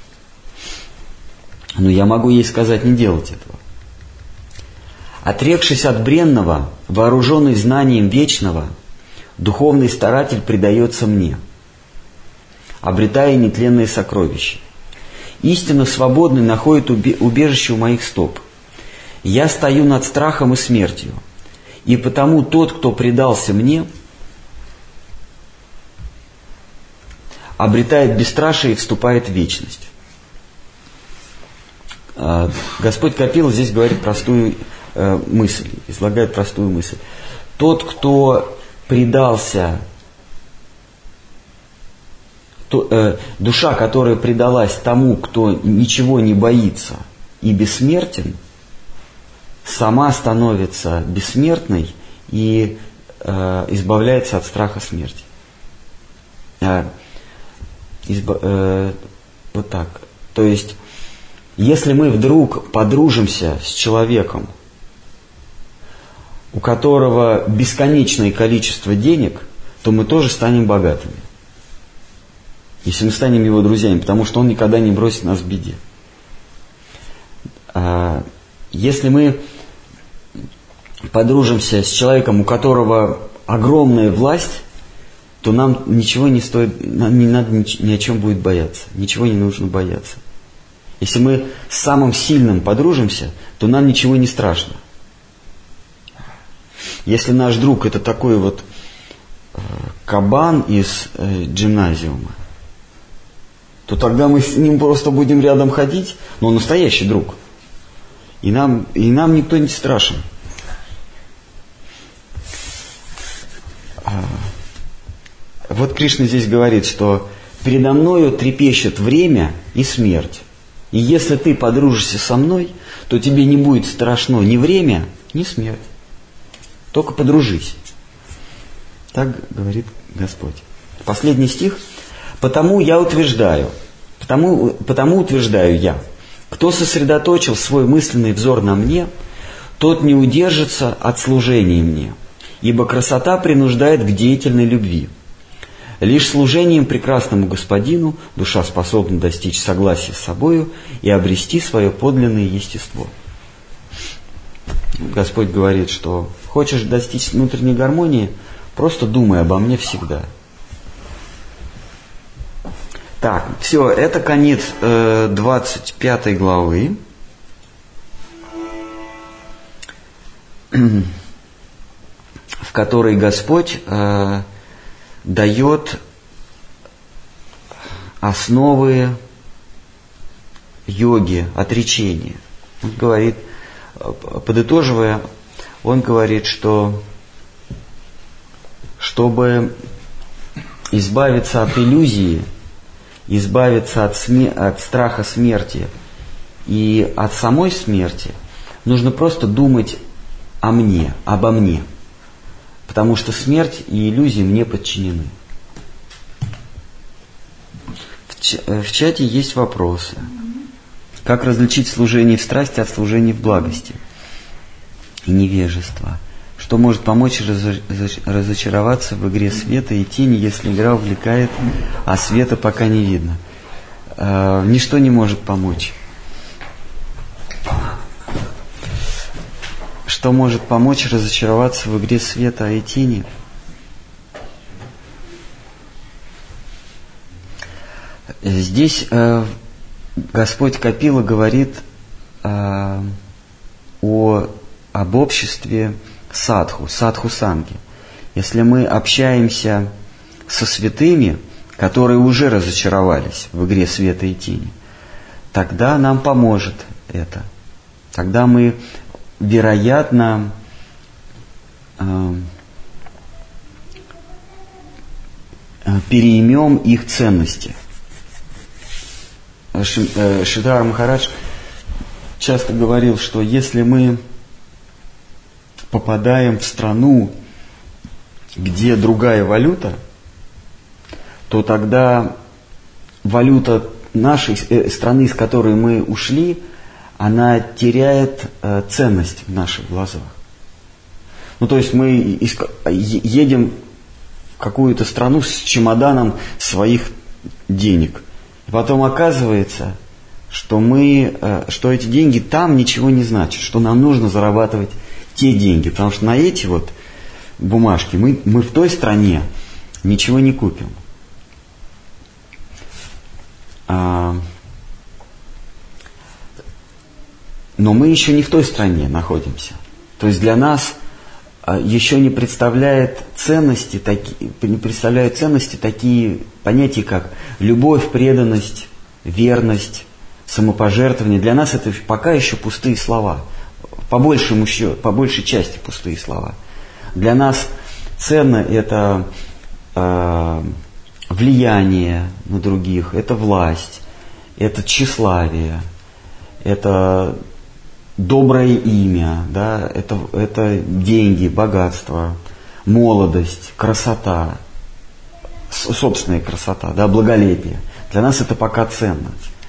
Но я могу ей сказать не делать этого. Отрекшись от бренного, вооруженный знанием вечного, духовный старатель предается мне, обретая нетленные сокровища. Истинно свободный находит убежище у моих стоп. Я стою над страхом и смертью, и потому тот, кто предался мне, обретает бесстрашие и вступает в вечность. Господь Капила здесь говорит простую мысль, излагает простую мысль. Тот, кто предался, душа, которая предалась тому, кто ничего не боится и бессмертен, сама становится бессмертной и избавляется от страха смерти. Вот так. То есть, если мы вдруг подружимся с человеком, у которого бесконечное количество денег, то мы тоже станем богатыми. Если мы станем его друзьями, потому что он никогда не бросит нас в беде. Если мы подружимся с человеком, у которого огромная власть, то нам ничего не стоит, нам не надо ни о чем будет бояться. Ничего не нужно бояться. Если мы с самым сильным подружимся, то нам ничего не страшно. Если наш друг это такой вот кабан из гимназиума, то тогда мы с ним просто будем рядом ходить, но он настоящий друг. И нам никто не страшен. Вот Кришна здесь говорит, что передо мною трепещет время и смерть. И если ты подружишься со мной, то тебе не будет страшно ни время, ни смерть. Только подружись. Так говорит Господь. Последний стих. Потому утверждаю я, кто сосредоточил свой мысленный взор на мне, тот не удержится от служения мне, ибо красота принуждает к деятельной любви. Лишь служением прекрасному Господину душа способна достичь согласия с собою и обрести свое подлинное естество. Господь говорит, что хочешь достичь внутренней гармонии, просто думай обо мне всегда. Так, все, это конец 25 главы. В которой Господь дает основы йоги, отречения. Он говорит, подытоживая, он говорит, что чтобы избавиться от иллюзии, избавиться от страха смерти и от самой смерти, нужно просто думать о мне, обо мне. Потому что смерть и иллюзии мне подчинены. В чате есть вопросы. Как различить служение в страсти от служения в благости и невежества? Что может помочь разочароваться в игре света и тени, если игра увлекает, а света пока не видно? Ничто не может помочь. Что может помочь разочароваться в игре света и тени? Здесь Господь Капила говорит об обществе садху, садху-санги. Если мы общаемся со святыми, которые уже разочаровались в игре света и тени, тогда нам поможет это. Тогда мы, вероятно, переймем их ценности. Шридхар Махарадж часто говорил, что если мы попадаем в страну, где другая валюта, то тогда валюта нашей страны, из которой мы ушли, она теряет ценность в наших глазах. Ну, то есть мы едем в какую-то страну с чемоданом своих денег. И потом оказывается, что эти деньги там ничего не значат, что нам нужно зарабатывать те деньги, потому что на эти вот бумажки мы в той стране ничего не купим. Но мы еще не в той стране находимся. То есть для нас еще не представляют ценности такие понятия, как любовь, преданность, верность, самопожертвование. Для нас это пока еще пустые слова. По большей части пустые слова. Для нас ценно это влияние на других, это власть, это тщеславие, это доброе имя, да, это деньги, богатство, молодость, красота, собственная красота, да, благолепие. Для нас это пока ценно.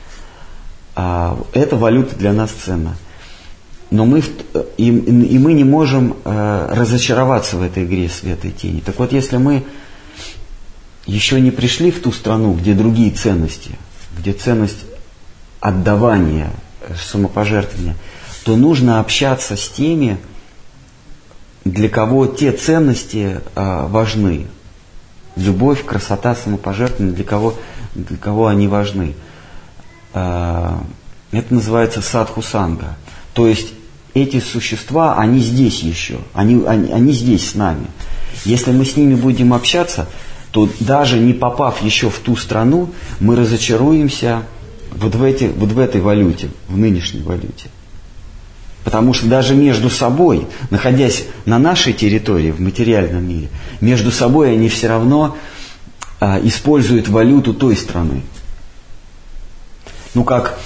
Эта валюта для нас ценна. Но мы не можем разочароваться в этой игре света и тени. Так вот, если мы еще не пришли в ту страну, где другие ценности, где ценность отдавания, самопожертвования, то нужно общаться с теми, для кого те ценности важны. Любовь, красота, самопожертвование, для кого они важны. Это называется садху-санга. То есть эти существа, они здесь еще, они здесь с нами. Если мы с ними будем общаться, то даже не попав еще в ту страну, мы разочаруемся вот в этой валюте, в нынешней валюте. Потому что даже между собой, находясь на нашей территории, в материальном мире, между собой они все равно используют валюту той страны. Ну, как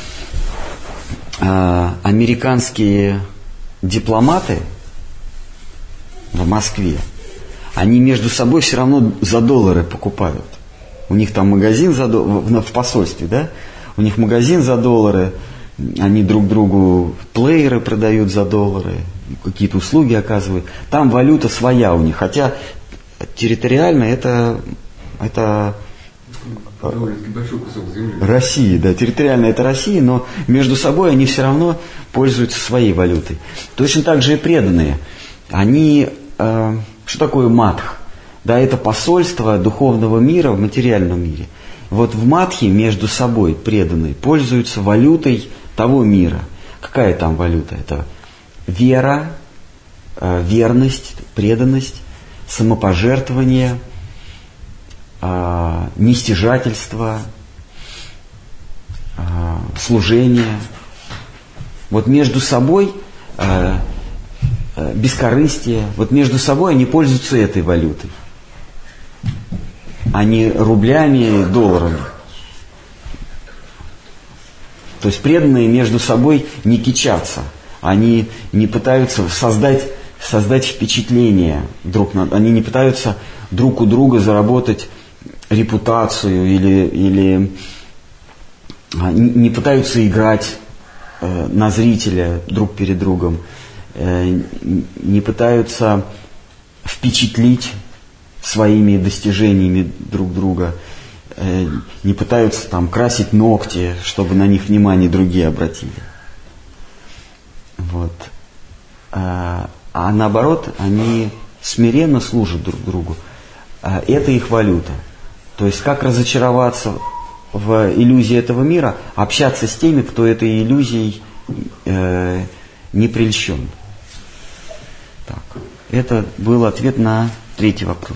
американские дипломаты в Москве, они между собой все равно за доллары покупают. У них там магазин в посольстве, да? У них магазин за доллары, они друг другу плееры продают за доллары, какие-то услуги оказывают. Там валюта своя у них, хотя территориально это довольно-таки большой кусок земли. Россия, да, территориально это Россия, но между собой они все равно пользуются своей валютой. Точно так же и преданные. Они, что такое матх? Да, это посольство духовного мира в материальном мире. вот в Мадхи между собой преданные пользуются валютой того мира. Какая там валюта? Это вера, верность, преданность, самопожертвование, нестяжательство, служение. Вот между собой бескорыстие, вот между собой они пользуются этой валютой, а не рублями и долларами. То есть преданные между собой не кичатся, они не пытаются создать впечатление друг на друга, они не пытаются друг у друга заработать репутацию или не пытаются играть на зрителя друг перед другом, не пытаются впечатлить своими достижениями друг друга, не пытаются там красить ногти, чтобы на них внимание другие обратили. Вот. А наоборот, они смиренно служат друг другу. Это их валюта. То есть как разочароваться в иллюзии этого мира, общаться с теми, кто этой иллюзией не прельщен. Так. Это был ответ на третий вопрос.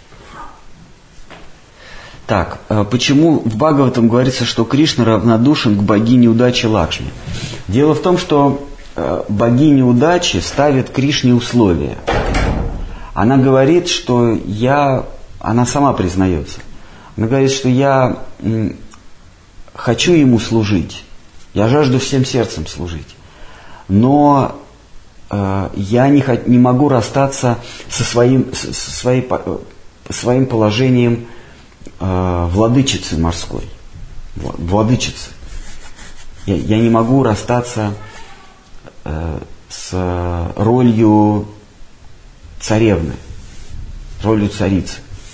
Так, почему в Бхагаватам говорится, что Кришна равнодушен к богине удачи Лакшми? Дело в том, что богиня удачи ставит Кришне условия. Она говорит, что она сама признается, она говорит, что я хочу ему служить, я жажду всем сердцем служить, но я не могу расстаться со своим положением владычицы морской, владычицы. Я не могу расстаться с ролью царевны, ролью царицы.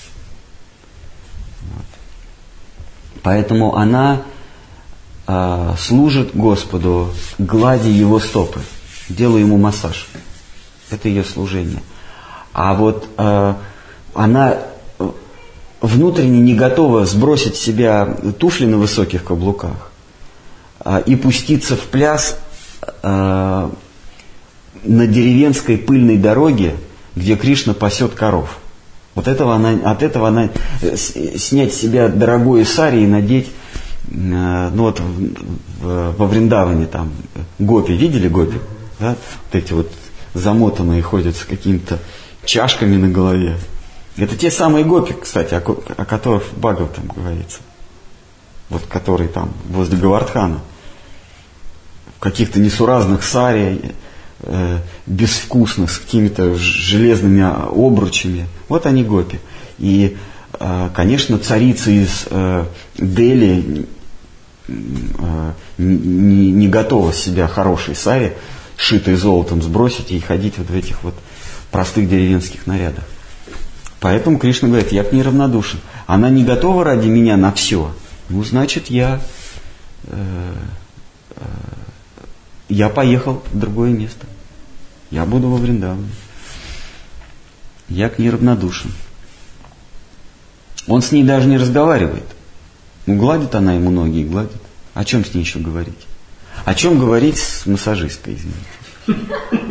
Вот. Поэтому она служит Господу, гладя его стопы, делая ему массаж. Это ее служение. А вот она внутренне не готова сбросить с себя туфли на высоких каблуках и пуститься в пляс на деревенской пыльной дороге, где Кришна пасет коров. От этого она снять с себя дорогое сари и надеть, во Вриндаване там гопи, видели гопи? Да? Вот эти вот замотанные ходят с какими-то чашками на голове. Это те самые гопи, кстати, о которых в Бхагаватам говорится. Вот которые там возле Говардхана. В каких-то несуразных сари, безвкусных, с какими-то железными обручами. Вот они гопи. И, конечно, царица из Дели не готова с себя хорошей сари, шитой золотом, сбросить и ходить вот в этих вот простых деревенских нарядах. Поэтому Кришна говорит, я к ней равнодушен. Она не готова ради меня на все. Ну, значит, я поехал в другое место. Я буду во Вриндаване. Я к ней равнодушен. Он с ней даже не разговаривает. Ну, гладит она ему ноги и гладит. О чем с ней еще говорить? О чем говорить с массажисткой, извините?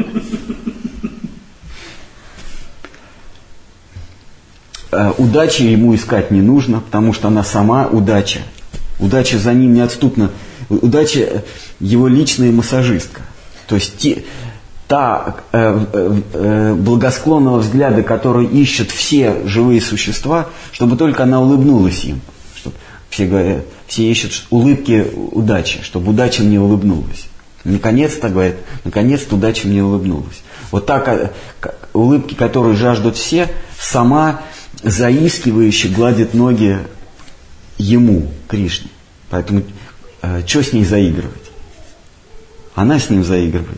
Удачи ему искать не нужно, потому что она сама удача. Удача за ним неотступна. Удача его личная массажистка. То есть та благосклонного взгляда, который ищут все живые существа, чтобы только она улыбнулась им. Чтобы все ищут улыбки удачи, чтобы удача мне улыбнулась. Наконец-то, говорит, наконец-то удача мне улыбнулась. Вот так улыбки, которые жаждут все, сама заискивающе гладит ноги ему, Кришне. Поэтому что с ней заигрывать? Она с ним заигрывает.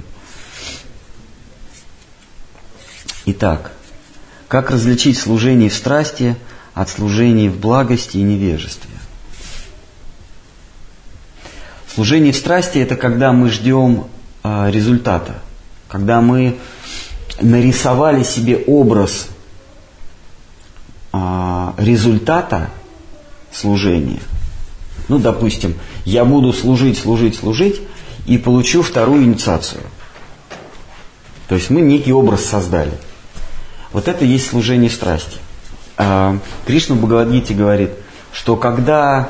Итак, как различить служение в страсти от служения в благости и невежестве? Служение в страсти – это когда мы ждем результата, когда мы нарисовали себе образ результата служения Ну, допустим, я буду служить и получу вторую инициацию. То есть мы некий образ создали. Вот это и есть служение страсти. Кришна в Бхагавад-гите говорит, что когда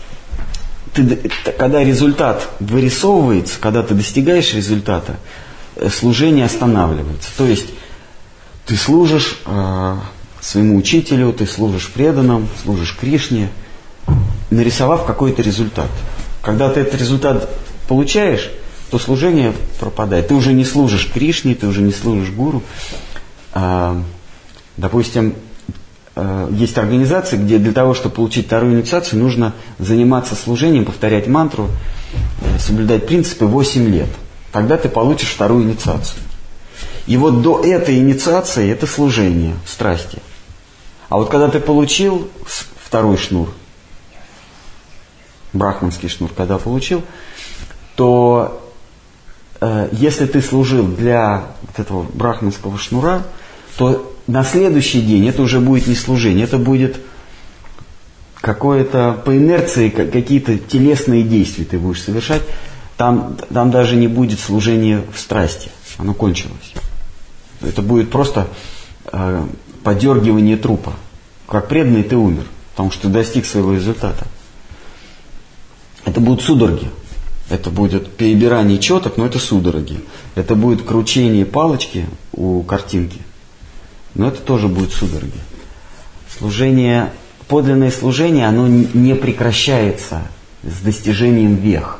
результат вырисовывается, когда ты достигаешь результата, служение останавливается. То есть ты служишь своему учителю, ты служишь преданным, служишь Кришне, нарисовав какой-то результат. Когда ты этот результат получаешь, то служение пропадает. Ты уже не служишь Кришне, ты уже не служишь гуру. Допустим, есть организации, где для того, чтобы получить вторую инициацию, нужно заниматься служением, повторять мантру, соблюдать принципы 8 лет. Тогда ты получишь вторую инициацию. И вот до этой инициации это служение, страсти. А вот когда ты получил второй шнур, брахманский шнур, когда получил, то если ты служил для вот этого брахманского шнура, то на следующий день это уже будет не служение, это будет какое-то по инерции какие-то телесные действия ты будешь совершать. Там даже не будет служения в страсти, оно кончилось. Это будет просто подергивание трупа. Как преданный ты умер, потому что ты достиг своего результата. Это будут судороги. Это будет перебирание четок, но это судороги. Это будет кручение палочки у картинки, но это тоже будет судороги. Служение, подлинное служение, оно не прекращается с достижением вех.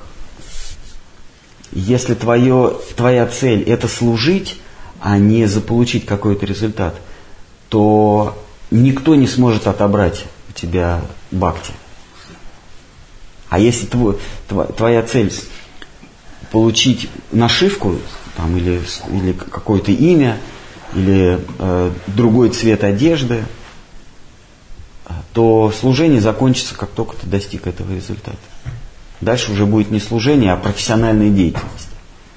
Если твоя цель это служить, а не заполучить какой-то результат, то никто не сможет отобрать у тебя бхакти. А если твоя цель получить нашивку там, или какое-то имя, или другой цвет одежды, то служение закончится, как только ты достиг этого результата. Дальше уже будет не служение, а профессиональная деятельность.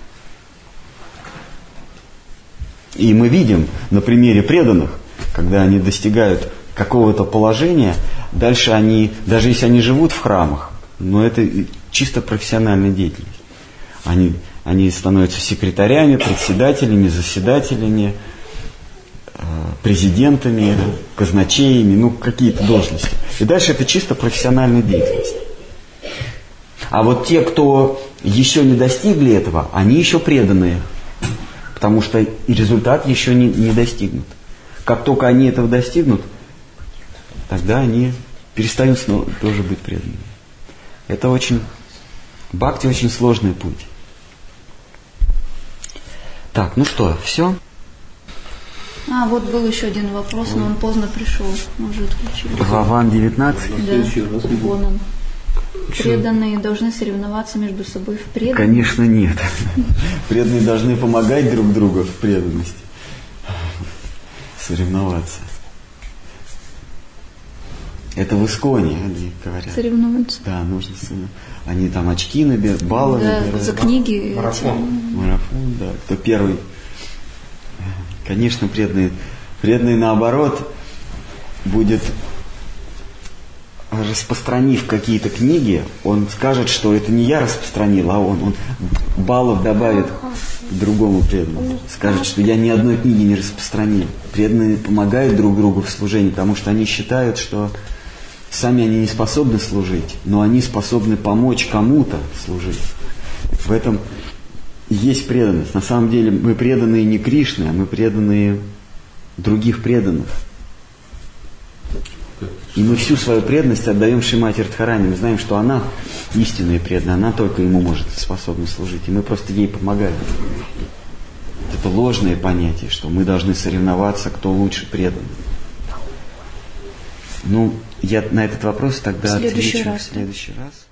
И мы видим на примере преданных, когда они достигают какого-то положения, дальше они, даже если они живут в храмах, но это чисто профессиональная деятельность. Они становятся секретарями, председателями, заседателями, президентами, казначеями, какие-то должности. И дальше это чисто профессиональная деятельность. А вот те, кто еще не достигли этого, они еще преданные, потому что и результат еще не достигнут. Как только они этого достигнут, тогда они перестают снова тоже быть преданными. Это бхакти очень сложный путь. Так, ну что, все? Вот был еще один вопрос, но он поздно пришел, мы уже отключили. Бхагаван 19. Да, вон он. Преданные должны соревноваться между собой в преданности? Конечно, нет. Преданные должны помогать друг другу в преданности. Соревноваться. Это в Исконе, они говорят. Соревнуются. Да, нужно. Они там очки набирают, баллы набирают. За книги. Марафон, да. Кто первый. Конечно, преданный наоборот будет, распространив какие-то книги, он скажет, что это не я распространил, а он баллов добавит другому преданному. Скажет, что я ни одной книги не распространил. Преданные помогают друг другу в служении, потому что они считают, что сами они не способны служить, но они способны помочь кому-то служить. В этом есть преданность. На самом деле мы преданные не Кришне, а мы преданные других преданных. И мы всю свою преданность отдаем Шримати Радхарани. Мы знаем, что она истинная преданная, она только ему может способна служить. И мы просто ей помогаем. Это ложное понятие, что мы должны соревноваться, кто лучше предан. Я на этот вопрос тогда отвечу в следующий раз.